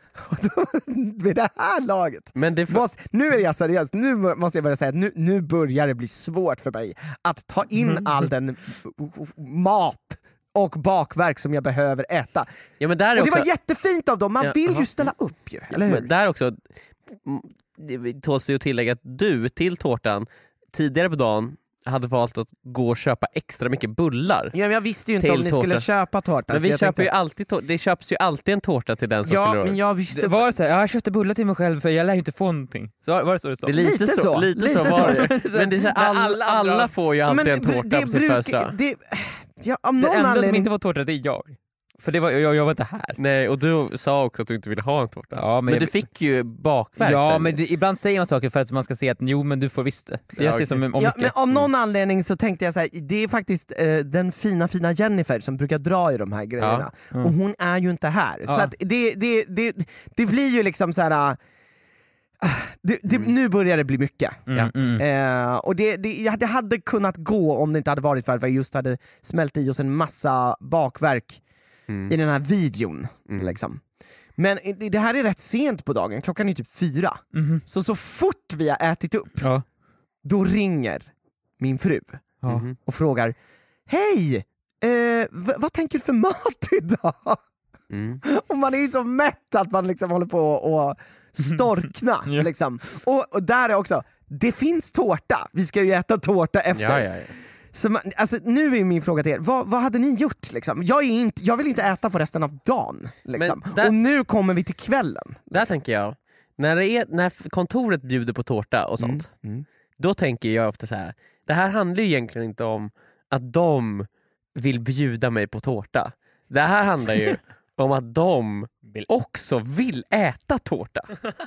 Vid det här laget. Men nu är jag seriös, nu måste jag börja säga att nu börjar det bli svårt för mig att ta in all den mat och bakverk som jag behöver äta. Ja, men där är och det också... var jättefint av dem, man vill ju ställa upp ju, eller hur? Men där också tåls det att tillägga att du till tårtan tidigare på dagen hade valt att gå och köpa extra mycket bullar. Ja, men jag visste ju inte om ni skulle köpa tårta. Men vi köper ju alltid det köps ju alltid en tårta till den som fyller år. Men jag visste... Var det så här, jag köpte bullar till mig själv för jag lär ju inte få någonting. Så var det så det sa? Det är lite så var det. Men det är så här, alla får ju alltid en tårta på sin födelsedag. Ja, det enda som inte får tårta, det är jag. För det var, jag var inte här. Nej, och du sa också att du inte ville ha en tårta. Ja, men du fick ju bakverk. Ja, sen. men ibland säger man saker för att man ska se att men du får visst det. Jag ser som om mycket. Men av någon anledning så tänkte jag så här, det är faktiskt den fina Jennifer som brukar dra i de här grejerna. Och hon är ju inte här. Så att det blir ju liksom så här. Nu börjar det bli mycket. Och det hade kunnat gå om det inte hade varit för att vi just hade smält i oss en massa bakverk i den här videon. Liksom. Men det här är rätt sent på dagen, klockan är typ 4. Så fort vi har ätit upp, då ringer min fru och frågar: hej, vad tänker du för mat idag? Och man är ju så mätt att man liksom håller på och storkna liksom. Och där är också, det finns tårta, vi ska ju äta tårta efter. Så alltså, nu är min fråga till er, vad hade ni gjort liksom? Jag vill inte äta på resten av dagen liksom. Och nu kommer vi till kvällen. Där tänker jag, när kontoret bjuder på tårta och sånt, då tänker jag ofta så här: det här handlar ju egentligen inte om att de vill bjuda mig på tårta. Det här handlar ju om att de också vill äta tårta.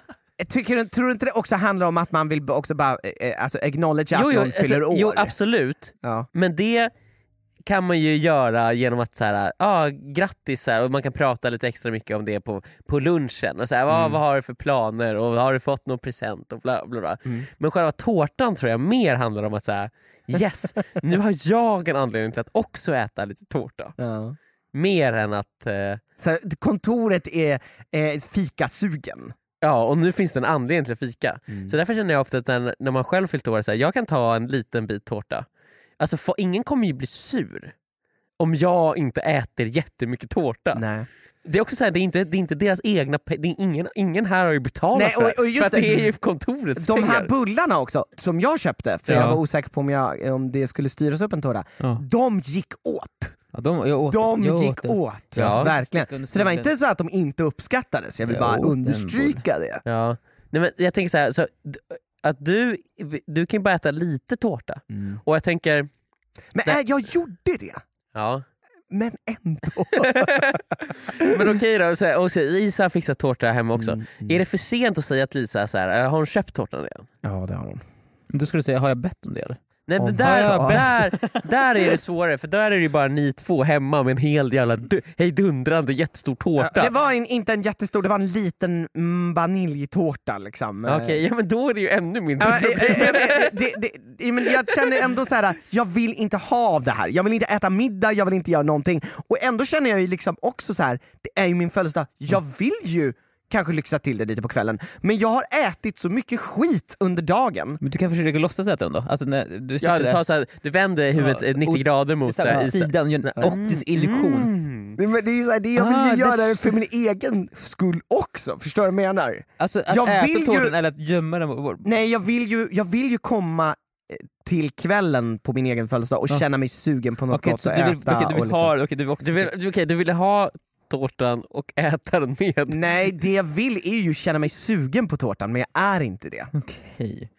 Tror du inte det också handlar om att man vill också bara alltså acknowledge att någon fyller år? Jo, absolut. Men det kan man ju göra genom att så här, grattis så här, och man kan prata lite extra mycket om det på lunchen och så här, vad har du för planer och har du fått någon present och bla bla bla. Men själva tårtan tror jag mer handlar om att så här, yes, nu har jag en anledning till att också äta lite tårta. Mer än att så kontoret är fikasugen. Ja, och nu finns det en anledning till att fika. Så därför känner jag ofta att när man själv fyllt år, så här, jag kan ta en liten bit tårta. Alltså ingen kommer ju bli sur om jag inte äter jättemycket tårta. Nej. Det är också så här, det är inte deras egna ingen här har ju betalat för att det är ju kontorets pengar. De här bullarna också, som jag köpte, för jag var osäker på om det skulle styras upp en tårta. De gick åt. De gick åt. Verkligen. Så det var inte så att de inte uppskattades. Jag vill bara understryka det. Ja. Nej, men jag tänker så här, så att du kan bara äta lite tårta. Och jag tänker... Men jag gjorde det. Ja. Men ändå. Men okej då, så Lisa har fixat tårta hemma också. Är det för sent att säga till Lisa så här, har hon köpt tårtan redan? Ja, det har hon. Då skulle du säga, har jag bett om det eller? Nej, men där är det svårare, för där är det ju bara ni två hemma med en hel jävla hejdundrande jättestor tårta. Det var inte en jättestor, det var en liten vaniljtårta liksom. Okej, ja, men då är det ju ännu mindre problem. Men jag känner ändå så här: jag vill inte ha det här. Jag vill inte äta middag, jag vill inte göra någonting. Och ändå känner jag ju liksom också så här: det är ju min födelsedag. Jag vill ju kanske lyxat till det lite på kvällen. Men jag har ätit så mycket skit under dagen. Men du kan försöka låtsas äta den då? Alltså när du du vänder huvudet 90 grader mot sidan, gör en optisk illusion. Det är ju så här, jag vill ju göra det för min egen skull också, förstår du vad jag menar? Alltså att jag äta tårtan eller att gömma den? Nej, jag vill ju komma till kvällen på min egen födelsedag och känna mig sugen på något gott att äta. Du vill ha tårtan och äta den med. Nej, det jag vill är ju känna mig sugen på tårtan, men jag är inte det. Okej.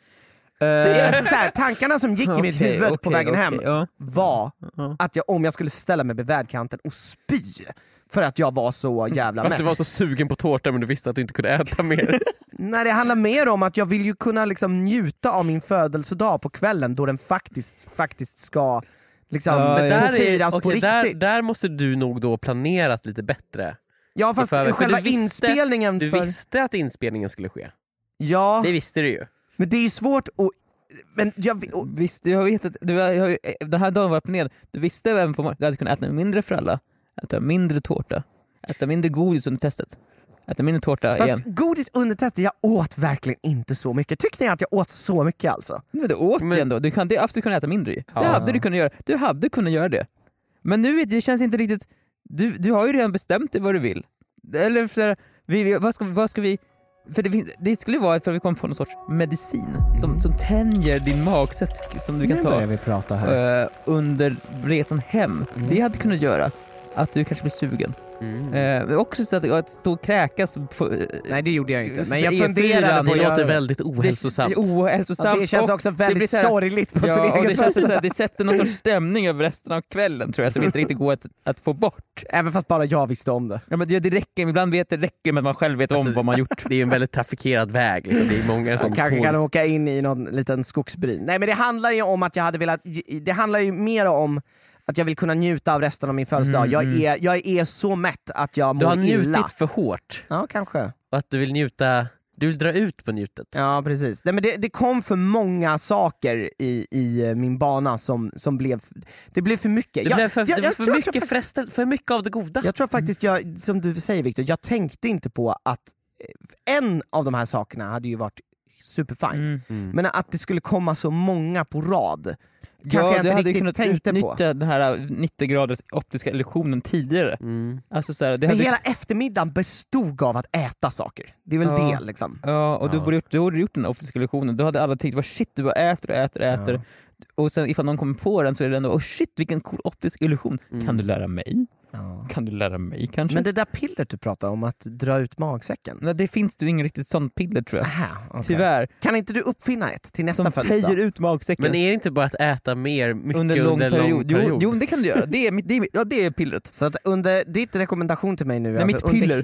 Så här, tankarna som gick i mitt huvud på vägen hem var att om jag skulle ställa mig vid värdkanten och spy för att jag var så jävla mätt. För att du var så sugen på tårtan men du visste att du inte kunde äta mer. Nej, det handlar mer om att jag vill ju kunna liksom njuta av min födelsedag på kvällen då den faktiskt ska liksom firas på riktigt. Där måste du nog då planerat lite bättre. Ja, fast själva inspelningen... Du visste att inspelningen skulle ske. Ja. Det visste du ju. Men det är ju svårt att... Men visst, jag vet att den här dagen var planerad. Du visste även på du hade kunnat äta mindre fralla, äta mindre tårta, äta mindre godis under testet, äta mindre tårta igen. Godis under testet, jag åt verkligen inte så mycket. Tyckte jag att jag åt så mycket alltså? Men du åt ju ändå, du hade absolut kunnat äta mindre i. Det hade du kunnat göra. Du hade kunnat göra det. Men nu det känns inte riktigt... Du har ju redan bestämt dig vad du vill. Eller så här, vad ska vi... För det skulle vara för att vi kommer på någon sorts medicin som tänjer din magsäck som du kan ta vi prata här. Under resan hem. Det hade kunnat göra att du kanske blir sugen. Också så att stå och kräkas på, nej, det gjorde jag inte. Men jag funderade på det. Låter väldigt ohälsosamt. Det känns också väldigt sorgligt på sin egen det känns så det sätter någon sorts stämning över resten av kvällen, tror jag, som inte riktigt går att få bort. Även fast bara jag visste om det. Ja, men det räcker, ibland räcker med att man själv vet om vad man gjort. Det är en väldigt trafikerad väg. Liksom. Det är många som kanske kan åka in i någon liten skogsbryn. Nej, men det handlar ju om att jag hade velat... Det handlar ju mer om att jag vill kunna njuta av resten av min födelsedag. Jag är så mätt att jag mår illa. Du har njutit för hårt. Ja, kanske. Och att du vill njuta... Du vill dra ut på njutet. Ja, precis. Nej, men det kom för många saker i min bana som blev... Det blev för mycket. Det blev för mycket av det goda. Jag tror faktiskt, som du säger Victor, jag tänkte inte på att en av de här sakerna hade ju varit superfine. Men att det skulle komma så många på rad kanske jag inte riktigt tänkte på. Den här 90 graders optiska illusionen tidigare. Alltså så här, men hela eftermiddagen bestod av att äta saker. Det är väl det liksom. Ja, och du borde gjort den optiska illusionen. Du hade alla tänkt, vad shit, du bara äter. Och sen ifall någon kommer på den så är det ändå, shit, vilken cool optisk illusion. Kan du lära mig? Kan du lära mig kanske? Men det där pillret du pratar om, att dra ut magsäcken. Nej, det finns ju ingen riktigt sånt piller, tror jag. Aha, okay. Tyvärr. Kan inte du uppfinna ett till nästa födelsedag? Som töjer ut magsäcken. Men är det inte bara att äta mer mycket under lång period? Jo, det kan du göra. Det är pillret. Så att under ditt rekommendation till mig nu... Nej, alltså, mitt piller.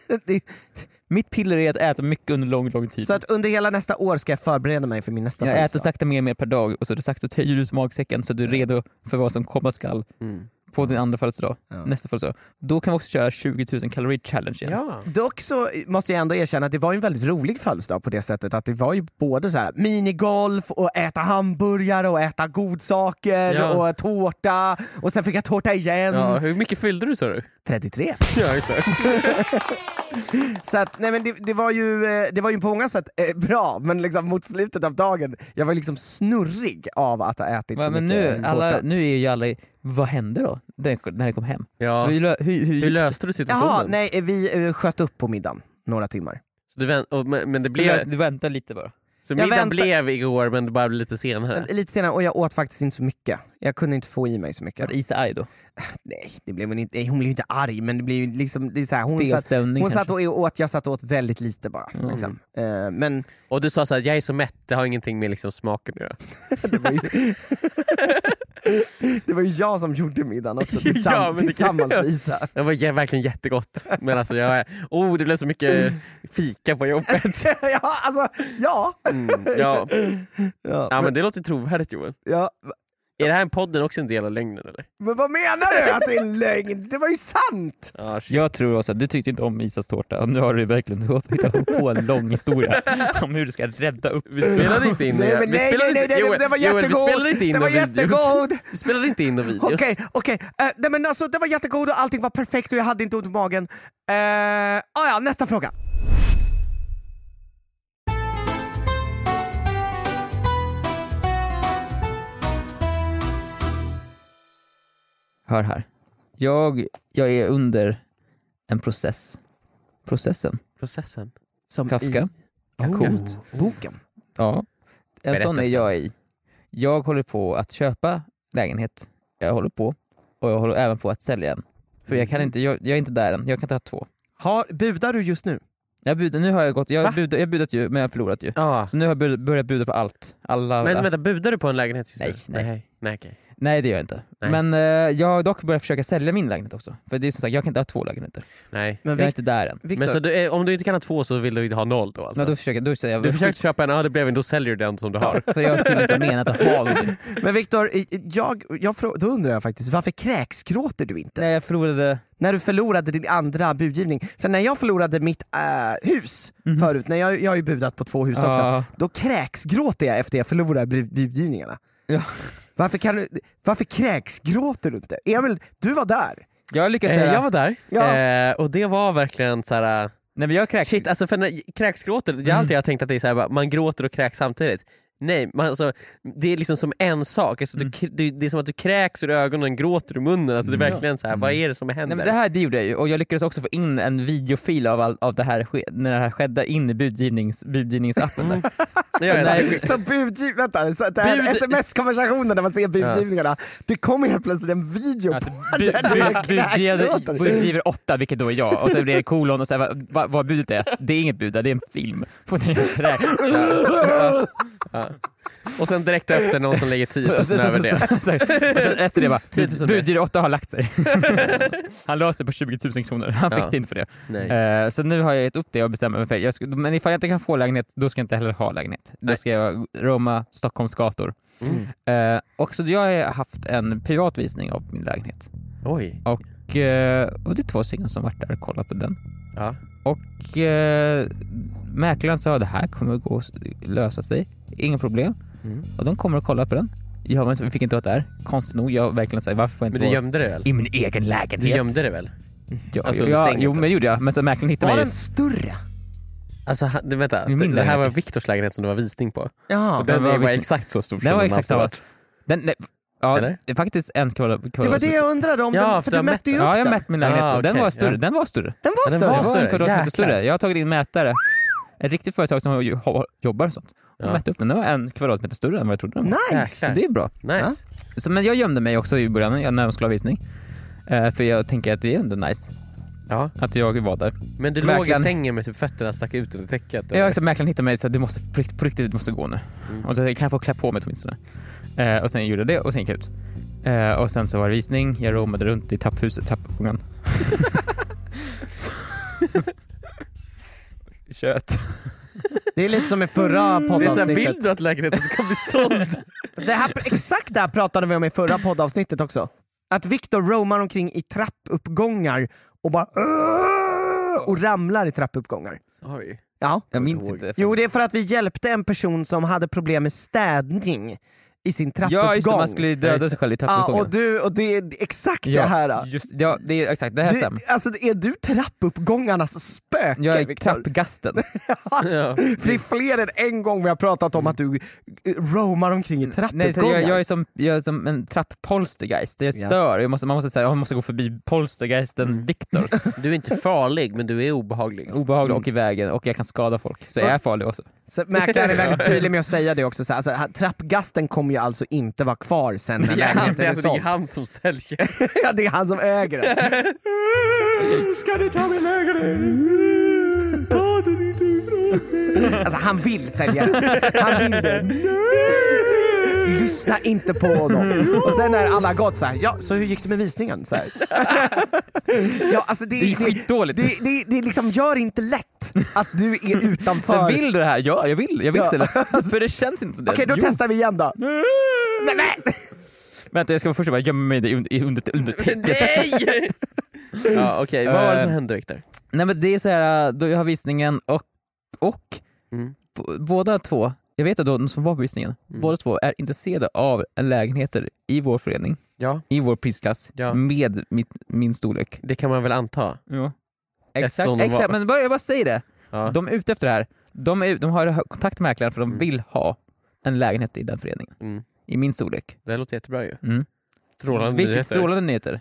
Mitt piller är att äta mycket under lång tid. Så att under hela nästa år ska jag förbereda mig för min nästa födelsedag? Jag äter sakta mer per dag, och så du sagt så töjer du ut magsäcken så du är redo för vad som komma skall. På din andra födelsedag, nästa födelsedag. Då kan vi också köra 20 000 calorie challenge igen. Ja. Dock så måste jag ändå erkänna att det var en väldigt rolig födelsedag på det sättet att det var ju både så här minigolf och äta hamburgare och äta godsaker och tårta, och sen fick jag tårta igen. Ja, hur mycket fyllde du, sa du? 33. Ja, just det. Så att, nej, men det var ju på många sätt bra, men liksom mot slutet av dagen jag var liksom snurrig av att ha ätit så men mycket tårta. Nu är ju alla, vad hände då när det kom hem? Ja. Hur löste du situationen? Jaha, nej, vi sköt upp på middagen några timmar. Så men det blev... Du väntade lite bara. Så middagen blev igår, men det bara blev lite senare. Lite senare, och jag åt faktiskt inte så mycket. Jag kunde inte få i mig så mycket. Var Isa arg då? Nej, det blev hon inte. Hon blev inte arg, men det blev liksom det är så här, hon satt och åt, jag satt och åt väldigt lite bara. Liksom. Men... Och du sa så här, jag är så mätt, det har ingenting med liksom smaken att göra. Det var ju jag som gjorde middagen också tillsammans med Isa. Det var verkligen jättegott. Men alltså det blev så mycket fika på jobbet. Ja, men det låter trovärdigt, Joel. Ja. Är det här en podden också en del av lögnen, eller? Men vad menar du att det är lögn? Det var ju sant! Jag tror också att du tyckte inte om Isas tårta. Nu har du verkligen hittat på en lång historia om hur du ska rädda upp. Vi spelade inte in det. Det var jättegod. Vi spelade inte in någon video. Okej. Nej, men alltså, det var jättegod och allting var perfekt och jag hade inte ont i magen. Nästa fråga. hör här. Jag är under en processen. Som Kafka. Coolt. Boken. Ja. En sån är jag i. Jag håller på att köpa lägenhet. Jag håller på. Och jag håller även på att sälja en. För jag är inte där än. Jag kan ta 2. Budar du just nu? Nu har jag gått. Jag har budat ju, men jag har förlorat ju. Så nu har jag börjat buda på allt. Men vänta, budar du på en lägenhet just nu? Nej. Okay. Nej, det gör jag inte. Nej. Men jag har dock börjat försöka sälja min lägenhet också. För det är som sagt, jag kan inte ha 2 lägenheter. Nej. Men jag är inte där än. Victor. Men så om du inte kan ha 2 så vill du inte ha 0 då alltså? Ja, då du försökte köpa en, det blev en, då säljer du den som du har. För jag har tydligen inte menat att ha någonting. Men Victor, då undrar jag faktiskt, varför kräksgråter du inte? Nej, jag förlorade... När du förlorade din andra budgivning. För när jag förlorade mitt hus förut, när jag har ju budat på 2 hus också, då kräksgråter jag efter jag förlorar budgivningarna. Ja. Varför kräksgråter du inte? Emil, du var där. Jag var där. Ja. Och det var verkligen så här. Nej, men jag kräks. Shit, alltså för kräksgråter, jag har alltid tänkt att det är så här, man gråter och kräks samtidigt. Nej, det är liksom som en sak. Alltså, det är som att du kräks ur ögonen och gråter ur munnen. Alltså, det är verkligen så här, vad är det som händer? Nej, men det gjorde jag ju. Och jag lyckades också få in en videofil av det här när det här skedde in i budgivningsappen. Vänta, så det här sms-konversationen när man ser budgivningarna, det kommer helt plötsligt en video alltså, på budgiver 8, vilket då är jag. Och så blir det kolon och så här, vad budet är. Det är inget bud, det är en film. Och sen direkt efter någon som lägger 10 000 över det. Och sen efter det bara, budgivare 8 har lagt sig. Han löser på 20 000 kronor. Han fick inte för det. Så nu har jag gett upp det och bestämmer mig för. Men ifall jag inte kan få lägenhet, då ska jag inte heller ha lägenhet. Då ska jag Roma, Stockholms gator. Och så jag har haft en privatvisning av min lägenhet. Oj. Och det är 2 stycken som varit där och kollat på den. Ja. Och mäklaren sa att det här kommer att gå att lösa sig. Inga problem. Och de kommer att kolla på den. Men vi fick inte vara där. Konstigt nog, jag verkligen säger varför får jag inte. Men du gömde det väl? I min egen lägenhet. Du gömde det väl? Jo, men det gjorde jag. Men så mäklaren hittade mig. Var den större? Alltså, vänta. Det här var Viktors lägenhet som det var visning på. Ja. Och den var exakt så stor. Den var exakt samma. Ja, det är faktiskt 1 kvadrat. Det var det jag undrade om. För du mätte ju upp jag mätte min lägenhet. Okay. Den var större. Den var större. Den var större. Jag har tagit in mätare. Ett riktigt företag som jobbar och sånt. Och mätte upp den. Den var 1 kvadratmeter större än vad jag trodde. Nice. Så det är bra. Nice. Så, men jag gömde mig också i början när de skulle ha visning. För jag tänker att det är ändå nice. Ja. Att jag var där. Men du låg i sängen med typ fötterna stack ut under täcket? Ja, så mäklaren hittade mig så det måste på riktigt det måste gå nu. Och så kan jag få klä på mig åtminstone. Och sen gjorde jag det och sen gick jag ut. Och sen så var det visning. Jag romade runt i trappuppgången. Kött. Det är lite som i förra poddavsnittet. Det är så bild att lägenheten ska bli såld. Exakt det här pratade vi om i förra poddavsnittet också. Att Victor romar omkring i trappuppgångar och bara och ramlar i trappuppgångar. Oj. Ja. Jag minns inte. Jo, det är för att vi hjälpte en person som hade problem med städning i sin trappuppgång. Ja, just det, man skulle döda sig själv i trappuppgången. Ja, och det är exakt det här. Det är exakt det här stämmer. Alltså, är du trappuppgångarnas spöke? Jag är trappgasten. Ja. För det är fler än en gång vi har pratat om att du romar omkring i trappuppgångar. Nej, så jag är som en trapppolstergeist. Jag stör. Man måste gå förbi polstergeisten Victor. Du är inte farlig, men du är obehaglig. Obehaglig och i vägen, och jag kan skada folk. Så jag är farlig också. Så mäklaren är väldigt tydlig med att säga det också. Så alltså, trappgasten kommer ju alltså inte vara kvar sen när lägenheten är såld. Det är han som säljer. Ja, det är han som äger den. Ska du ta min lägenhet? Ta den inte ifrån. Alltså han vill sälja den. Han vill den. Lyssna inte på honom. Och sen när alla gått så här, ja, så hur gick det med visningen? Så här. Ja, alltså det är skitdåligt. Det liksom gör inte lätt att du är utanför. Så vill du det här? Ja, jag vill sälja. För det känns inte så det. Okej, då testar vi igen då. Nej. Vänta, jag ska först bara gömma mig under täcket. Nej! Ja, okej. Vad var det som hände, Victor? Nej, men det är så här, då jag har visningen och båda två, jag vet att de som var på visningen, båda två är intresserade av lägenheter i vår förening, i vår prisklass, med min storlek. Det kan man väl anta? Ja. Exakt, men jag bara säger det. Ja. De är ute efter det här. De har kontakt med mäklaren för de vill ha en lägenhet i den föreningen. I min storlek. Det låter jättebra ju. Strålande nyheter.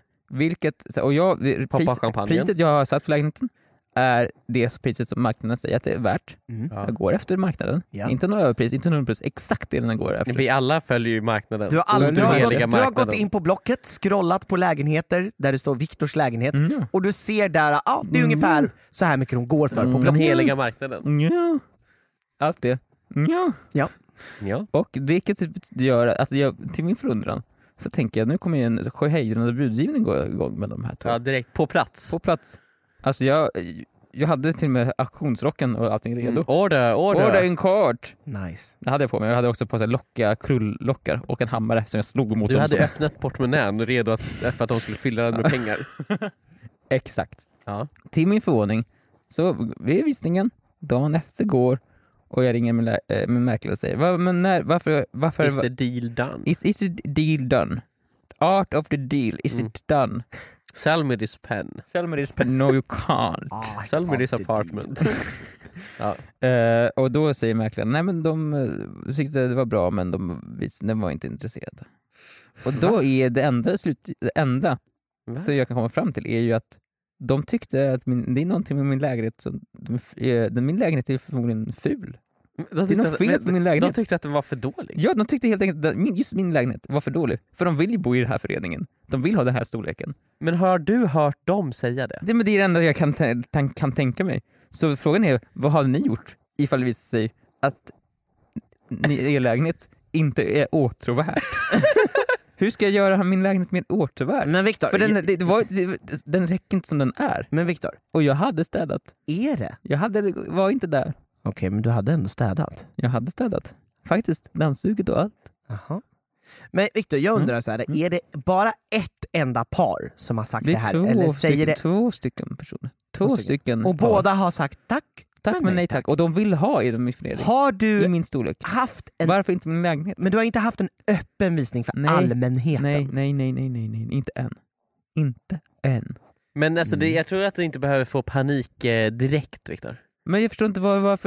Priset jag har satt för lägenheten är det priset som marknaden säger att det är värt. Jag går efter marknaden. Inte något överpris, inte något underpris. Exakt det den går efter. Vi alla följer ju marknaden. Du har gått in på Blocket, scrollat på lägenheter där det står Viktors lägenhet och du ser där, det är ungefär så här mycket de går för på Blocket. Den heliga marknaden. Ja. Allt det. Ja. Och vilket gör att till min förundran så tänker jag nu kommer ju en sjöhejdande budgivning gå igång med de här två. Ja, direkt på plats. Alltså jag hade till och med auktionsrocken och allting redo. Order in kort. Nice. Det hade jag på mig. Jag hade också på sig krulllockar och en hammare som jag slog mot dem. Du hade öppnat portmonnän redo för att de skulle fylla den med pengar. Exakt. Ja. Till min förvåning så vid visningen dagen efter går och jag ringer min mäklare och säger varför is the deal done? Is the deal done? Art of the deal, is it done? Sell me this pen. No you can't. Sell me this apartment. Och då säger mäklaren, nej men de tyckte det var bra men de var inte intresserade. Och då är det enda så jag kan komma fram till är ju att de tyckte att det är någonting med min lägenhet som min lägenhet är förmodligen ful. Det är något fel på min lägenhet. De tyckte att den var för dålig. Ja, de tyckte helt enkelt att just min lägenhet var för dålig. För de vill ju bo i den här föreningen. De vill ha den här storleken. Men har du hört dem säga det? Det är det enda jag kan tänka mig. Så frågan är, vad har ni gjort ifall det visar sig att er lägenhet inte är åtråvärd? Hur ska jag göra min lägenhet mer återvärd? Men Viktor, för den räcker inte som den är. Men Viktor, och jag hade städat. Är det? Jag var inte där. Okej, men du hade ändå städat. Jag hade städat. Faktiskt, dammsugit och allt. Aha. Men Viktor, jag undrar så här, är det bara ett enda par som har sagt det här? Eller säger det två stycken personer. Två stycken. Och båda har sagt tack men nej tack. Och de vill ha i min förening. Har du i min storlek haft varför inte min lägenhet? Men du har inte haft en öppen visning för allmänheten? Nej, inte än. Men alltså jag tror att du inte behöver få panik direkt, Viktor. Men jag förstår inte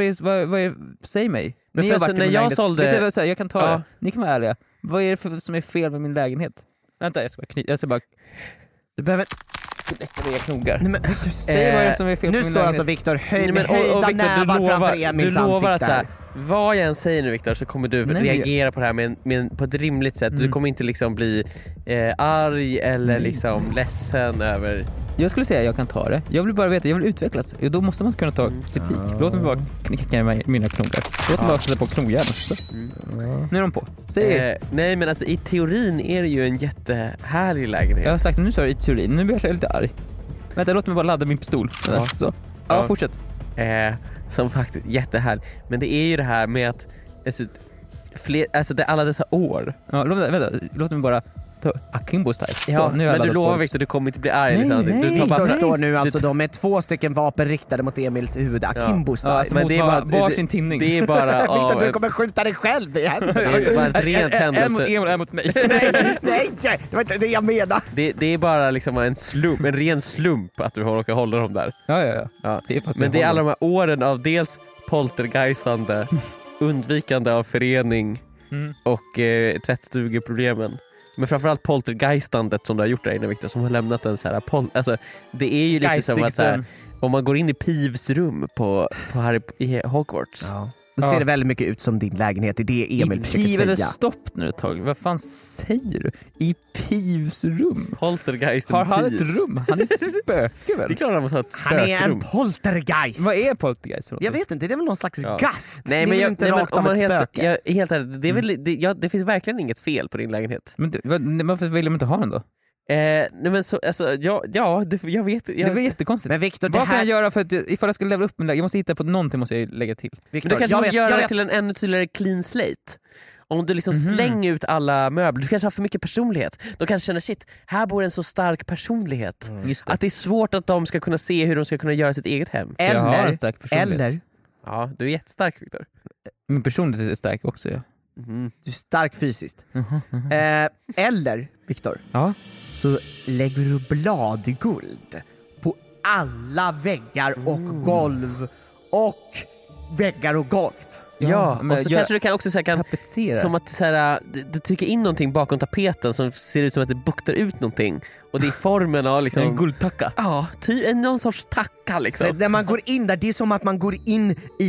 säg mig. Men ni har varit när jag sålde... jag kan ta det. Ni kan vara ärliga. Vad är det som är fel med min lägenhet? Vänta, jag ska bara du behöver knäcka med knogar. Nej, men, säg vad är det som är fel nu på min står lägenhet? alltså Viktor höjda nävar framför Emils ansikte. Du lovar att så här, vad jag än säger nu, Viktor, så kommer du reagera på det här på ett rimligt sätt. Du kommer inte liksom bli arg eller liksom ledsen över... Jag skulle säga att jag kan ta det. Jag vill bara veta, jag vill utvecklas. Och då måste man kunna ta kritik. Låt mig bara knäcka mina knogar. Låt mig bara sätta på knogjärn. Nu är de på. Nej, men alltså i teorin är det ju en jättehärlig lägenhet. Jag har sagt nu så i teorin. Nu blir jag lite arg. Vänta, låt mig bara ladda min pistol. Så. Ja, fortsätt. Som faktiskt jättehärlig. Men det är ju det här med att alla dessa år. Ja, låt mig bara ta Akimbo style. Ja, men du lovar Viktor, du kommer inte bli arg. Viktor står nu alltså de med 2 stycken vapen riktade mot Emils huvud. Akimbo style. Alltså, men det är bara varsin tinning. Det är bara Viktor, du kommer skjuta dig själv igen. Det är bara ett rent händelse. En mot Emil, en mot mig. Nej, det var inte det jag menar. Det är bara liksom en ren slump att du råkar hålla dem där. Ja. Men det är alla de här åren av dels poltergeistande, undvikande av förening och tvättstugeproblemen. Men framförallt poltergeistandet som du har gjort där inne, Victor, som har lämnat en så här alltså det är ju lite som att så här, om man går in i Pivs rum på Harry i Hogwarts. Ja. Då ser det väldigt mycket ut som din lägenhet. I det Emil försöker säga. Piv eller stopp nu ett tag. Vad fan säger du? I Pivs rum? Poltergeisten har han ett rum? Han är ett spöke väl? Det är klart han måste ha ett spökrum. Han är en poltergeist. Vad är poltergeist? Jag vet inte, det är väl någon slags gast. Nej, men om man helt ärligt, det är väl det finns verkligen inget fel på din lägenhet. Men varför vill de inte ha den då? Nej, men så, alltså, jag vet. Det var jättekonstigt. Men Victor, vad kan jag göra för att ifall jag ska levela upp min lägenhet? Jag måste hitta på någonting, måste jag lägga till. Victor, du kanske måste göra det till en ännu tydligare clean slate. Om du liksom slänger ut alla möbler, du kanske har för mycket personlighet. De kanske känner, shit, här bor en så stark personlighet. Att det är svårt att de ska kunna se hur de ska kunna göra sitt eget hem. Jag har en stark personlighet. Ja, du är jättestark, Victor. Min personlighet är stark också, ja. Du är stark fysiskt. Eller, Victor, så lägger du bladguld på alla väggar och golv och väggar och golv. Ja, och så kanske du kan också säga tapetsera. Som att såhär, du trycker in någonting bakom tapeten som ser ut som att det buktar ut någonting. Och det är formen av liksom... En guldtacka. Ja, någon sorts tacka liksom. Så när man går in där, det är som att man går in i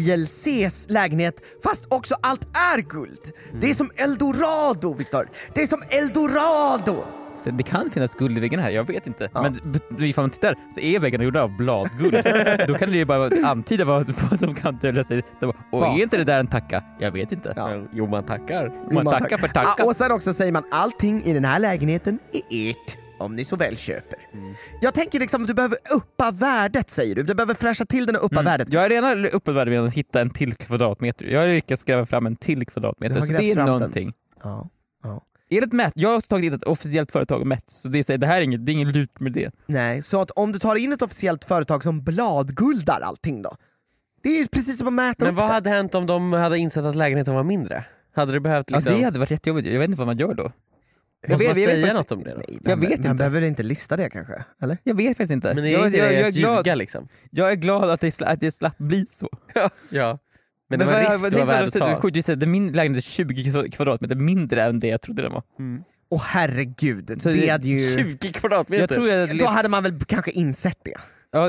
JLCs lägenhet fast också allt är guld. Det är som Eldorado, Viktor. Det är som Eldorado. Så det kan finnas guld i väggarna här, jag vet inte. Men ifall man tittar så är väggarna gjorda av bladguld. Då kan det ju bara antyda vad som kan dölja sig. Och är inte det där en tacka? Jag vet inte. Ja. Jo, man tackar. Man tackar för tacka. Och sen också säger man allting i den här lägenheten är ert. Om ni så väl köper. Jag tänker liksom att du behöver uppa värdet, säger du. Du behöver fräscha till den och uppa värdet. Jag är redan uppat värdet med att hitta en till kvadratmeter. Jag har lyckats gräva fram en till kvadratmeter. Så det är någonting. Ja. Är det ett mätt? Jag har tagit in ett officiellt företag och mätt. Så det här är ingen lut med det. Nej, så att om du tar in ett officiellt företag som bladguldar allting då. Det är ju precis som att mäta. Men vad hade hänt om de hade insett att lägenheten var mindre? Hade det behövt liksom... Ja, det hade varit jättejobbigt. Jag vet inte vad man gör då. Måste man säga något om det då? Nej, jag vet inte. Man behöver inte lista det kanske, eller? Jag vet faktiskt inte. Men jag är glad liksom. Jag är glad att det slapp bli så. Ja. Men det var risk du var värd att ta. Min lägenhet är 20 kvadratmeter mindre än det jag trodde den var. Åh herregud, så det hade ju... 20 kvadratmeter? Jag tror då hade man väl kanske insett det. Ja,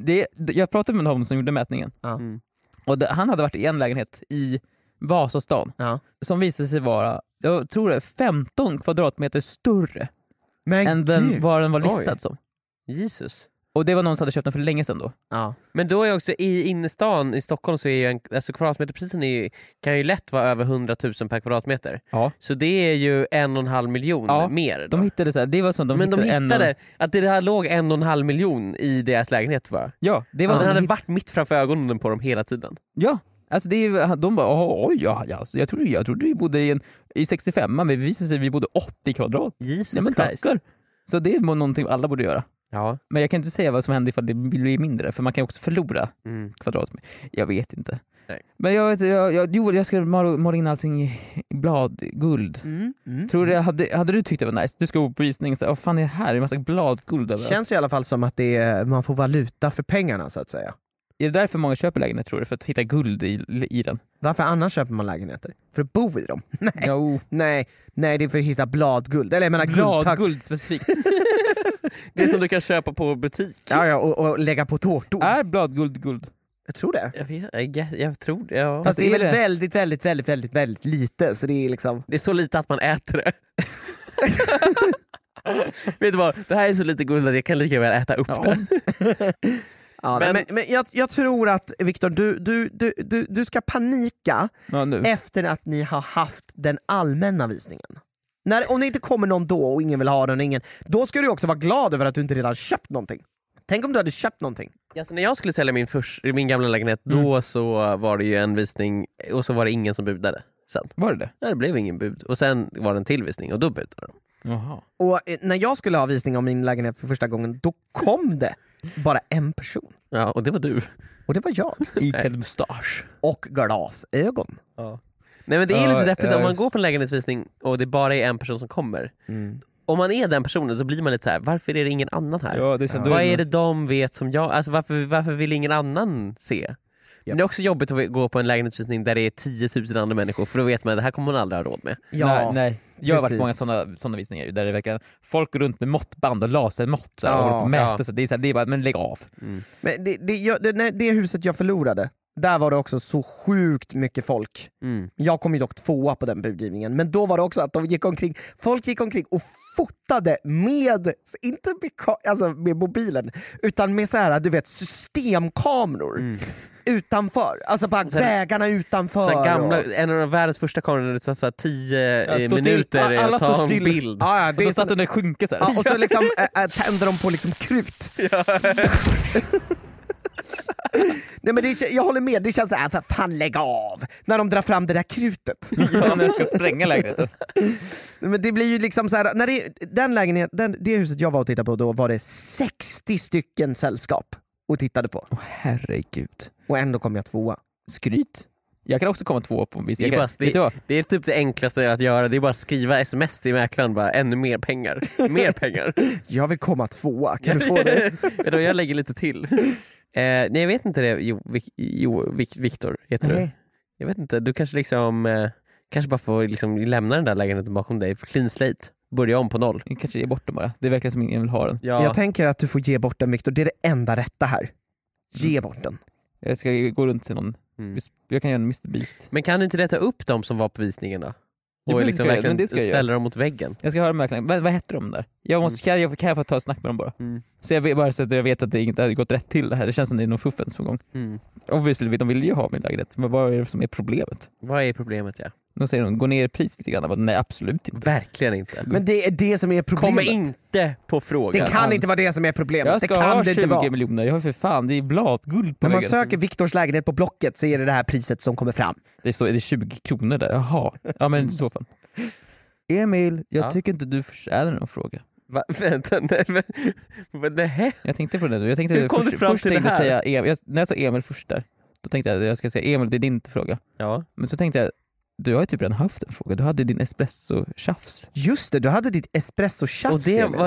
jag pratade med någon som gjorde mätningen. Och han hade varit i en lägenhet i Vasastan som visade sig vara, jag tror det, 15 kvadratmeter större än vad den var listad som. Jesus. Och det var någon som hade köpt den för länge sedan då. Ja. Men då är också i innerstan i Stockholm så är ju alltså kvadratmeterprisen kan ju lätt vara över 100 000 per kvadratmeter. Ja. Så det är ju 1,5 miljon mer då. De hittade så här, det var så de hittade att det här låg 1,5 miljon i deras lägenhet bara. Ja, det var den hade varit mitt framför ögonen på dem hela tiden. Ja. Alltså de bara, oj, jag trodde vi bodde i 65, men det visade sig att vi bodde 80 kvadrat. Jesus men tackar. Så det är någonting alla borde göra. Ja. Men jag kan inte säga vad som händer ifall det blir mindre, för man kan också förlora kvadratmeter. Jag vet inte. Nej. Men jag skulle måla in allting i bladguld. Tror du, hade du tyckt det var nice? Du ska gå på visning och säga, vad fan är det här? Det är en massa bladguld över. Känns ju i alla fall som att man får valuta för pengarna så att säga. Är det därför många köper lägenheter, tror du? För att hitta guld i den? Varför annars köper man lägenheter? För att bo i dem? Nej, no. nej, det är för att hitta bladguld. Eller jag menar bladguld specifikt. Det som du kan köpa på butik. Ja, och lägga på tårtor. Är bladguld guld? Jag tror det. Jag tror det, ja. Fast det är väl väldigt, väldigt, väldigt, väldigt, väldigt lite. Så det är liksom... Det är så lite att man äter det. Vet du vad? Det här är så lite guld att jag kan lika väl äta upp det. Ja, men jag tror att Viktor, du ska panika efter att ni har haft den allmänna visningen. Om det inte kommer någon då och ingen vill ha den, då ska du också vara glad över att du inte redan köpt någonting. Tänk om du hade köpt någonting. Ja, så när jag skulle sälja min gamla lägenhet, då så var det ju en visning och så var det ingen som budade sen. Var det? Nej, det blev ingen bud. Och sen var det en till visning och då budade de. Jaha. Och när jag skulle ha visning om min lägenhet för första gången, då kom det bara en person. Ja, och det var du. Och det var jag. Iklädd mustasch. Och glasögon. Ja. Nej, men det är lite deppigt om man går på en lägenhetsvisning och det bara är en person som kommer. Om man är den personen så blir man lite så här: varför är det ingen annan här? Ja, det är så vad är det de vet som jag? Alltså varför vill ingen annan se? Men det är också jobbigt att gå på en lägenhetsvisning där det är 10 000 andra människor, för då vet man att det här kommer man aldrig ha råd med. Ja, nej. Jag har varit på många sådana visningar där det verkar folk går runt med måttband och lasermått och mäter, så det är så här, det är bara, men lägg av. Men det huset jag förlorade, där var det också så sjukt mycket folk. Jag kom ju dock 2 på den budgivningen, men då var det också att folk gick omkring och fotade med, inte med mobilen, utan med så här, du vet, systemkameror utanför, alltså bara vägarna utanför. En av världens första kameror, det satt 10 minuter alla att ta en bild. Ja, och då satt under skynke så här. Och så liksom tände de på liksom krut. Nej, men jag håller med, det känns såhär, för fan lägg av när de drar fram det där krutet. När jag ska spränga lägenheten. Men det blir ju liksom såhär, när det huset jag var och tittade på, då var det 60 stycken sällskap och tittade på. Herregud. Och ändå kom jag 2. Skryt. Jag kan också komma 2 på en viss. Det är typ det enklaste att göra. Det är bara att skriva sms till mäklaren, bara ännu mer pengar. Mer pengar. Jag vill komma 2, kan du få det? Jag lägger lite till. Nej, jag vet inte det. Viktor heter du. Jag vet inte, du kanske liksom kanske bara får liksom lämna den där lägenheten bakom dig. Clean slate. Börja om på 0. Jag kanske ge bort den bara. Det är verkligen som ingen vill ha den. Ja. Jag tänker att du får ge bort den, Victor. Det är det enda rätta här. Ge bort den. Jag ska gå runt till någon. Jag kan göra en Mr. Beast. Men kan du inte leta upp dem som var på visningen då? Och liksom verkligen ställa dem mot väggen. Jag ska höra verkligen. Vad heter de där? Kan jag få ta ett snack med dem bara? Så jag vet, bara så att jag vet att det inte har gått rätt till det här. Det känns som det är någon fuffens på gång. Obviously, de vill ju ha min lägenhet. Men vad är det som är problemet? Vad är problemet, ja? Då säger de, gå ner i pris lite grann. Nej, absolut inte. Verkligen inte. Men det är det som är problemet. Kommer inte på frågan. Det kan inte vara det som är problemet. Jag ska ha 20 miljoner. Jag har för fan, det är bladguld på När man söker Viktors lägenhet på Blocket så är det här priset som kommer fram. Det är 20 kronor där. Jaha. Ja, men i så fall. Emil, jag tycker inte du förtjänar någon fråga. Va? Vänta, nej. Jag tänkte på det nu. Jag tänkte först tänkte säga Emil. När jag sa Emil först där, då tänkte jag att jag ska säga Emil, det är din fråga. Ja. Men så tänkte jag, du har ju typ redan haft en fråga. Du hade din espresso-tjafs. Just det, du hade ditt espresso-tjafs.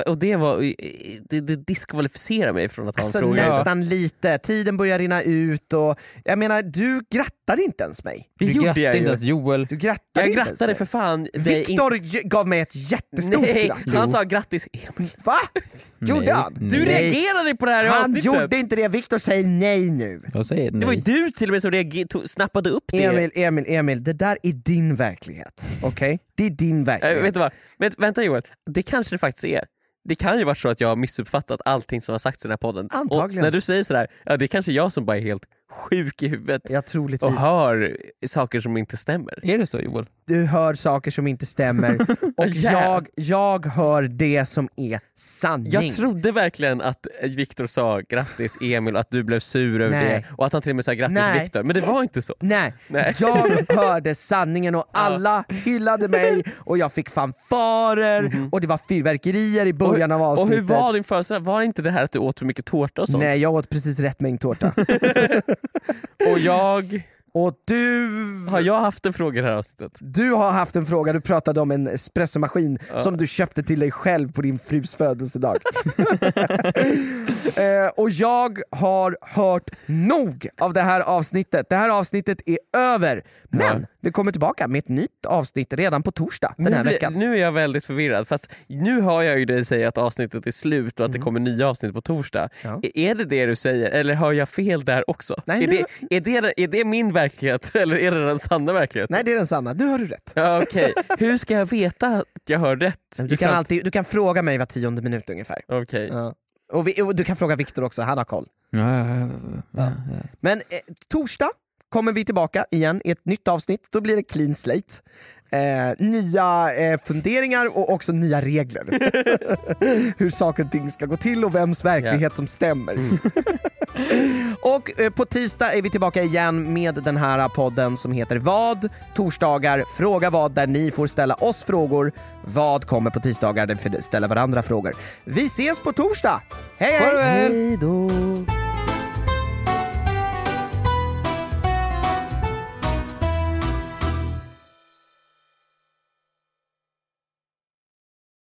Det diskvalificerar mig från att ha en fråga. Nästan lite. Tiden börjar rinna ut och jag menar, du grattade inte ens mig. Det gjorde jag inte ens Joel. Jag grattade för fan. Victor gav mig ett jättestort grattis. Han sa grattis Emil. Va? Gjorde han? Du reagerade på det här avsnittet. Han gjorde inte det. Victor säger nej nu. Jag säger nej. Det var ju du till och med som snappade upp det. Emil, det där är din verklighet. Okej? Det är din verklighet. Vet du vad? Vänta Joel, det kanske det faktiskt är. Det kan ju vara så att jag har missuppfattat allting som har sagts i den här podden. Antagligen. Och när du säger sådär, det är kanske jag som bara är helt sjuk i huvudet. Jag troligtvis. Och hör saker som inte stämmer. Är det så, Joel? Du hör saker som inte stämmer. Och jag hör det som är sanning. Jag trodde verkligen att Victor sa grattis Emil, att du blev sur över det. Och att han till och med sa grattis Victor. Men det var inte så. Nej. Jag hörde sanningen och alla hyllade mig. Och jag fick fanfarer. Och det var fyrverkerier i början av avsnittet. Och hur var din födelsedag? Var inte det här att du åt för mycket tårta och sånt? Nej, jag åt precis rätt mängd tårta. Och du... Har jag haft en fråga i det här avsnittet? Du har haft en fråga, du pratade om en espressomaskin som du köpte till dig själv på din frus födelsedag. Och jag har hört nog av det här avsnittet. Det här avsnittet är över. Men vi kommer tillbaka med ett nytt avsnitt redan på torsdag den här veckan. Nu är jag väldigt förvirrad för att nu har jag ju dig säga att avsnittet är slut och att det kommer nya avsnitt på torsdag. Ja. Är det du säger eller hör jag fel där också? Nej, är det min verklighet eller är det den sanna verkligheten? Nej, det är den sanna. Du har du rätt. Ja, okej. Hur ska jag veta att jag hör rätt? Du kan fråga mig var 10:e minut ungefär. Okej. Ja. Och du kan fråga Victor också, han har koll. Ja. Men torsdag kommer vi tillbaka igen i ett nytt avsnitt. Då blir det clean slate. Nya funderingar och också nya regler. Hur saker och ting ska gå till och vems verklighet som stämmer. Och på tisdag är vi tillbaka igen med den här podden som heter Vad? Torsdagar, fråga vad, där ni får ställa oss frågor. Vad kommer på tisdagar där vi ställer varandra frågor. Vi ses på torsdag! Hej hej! Hej då!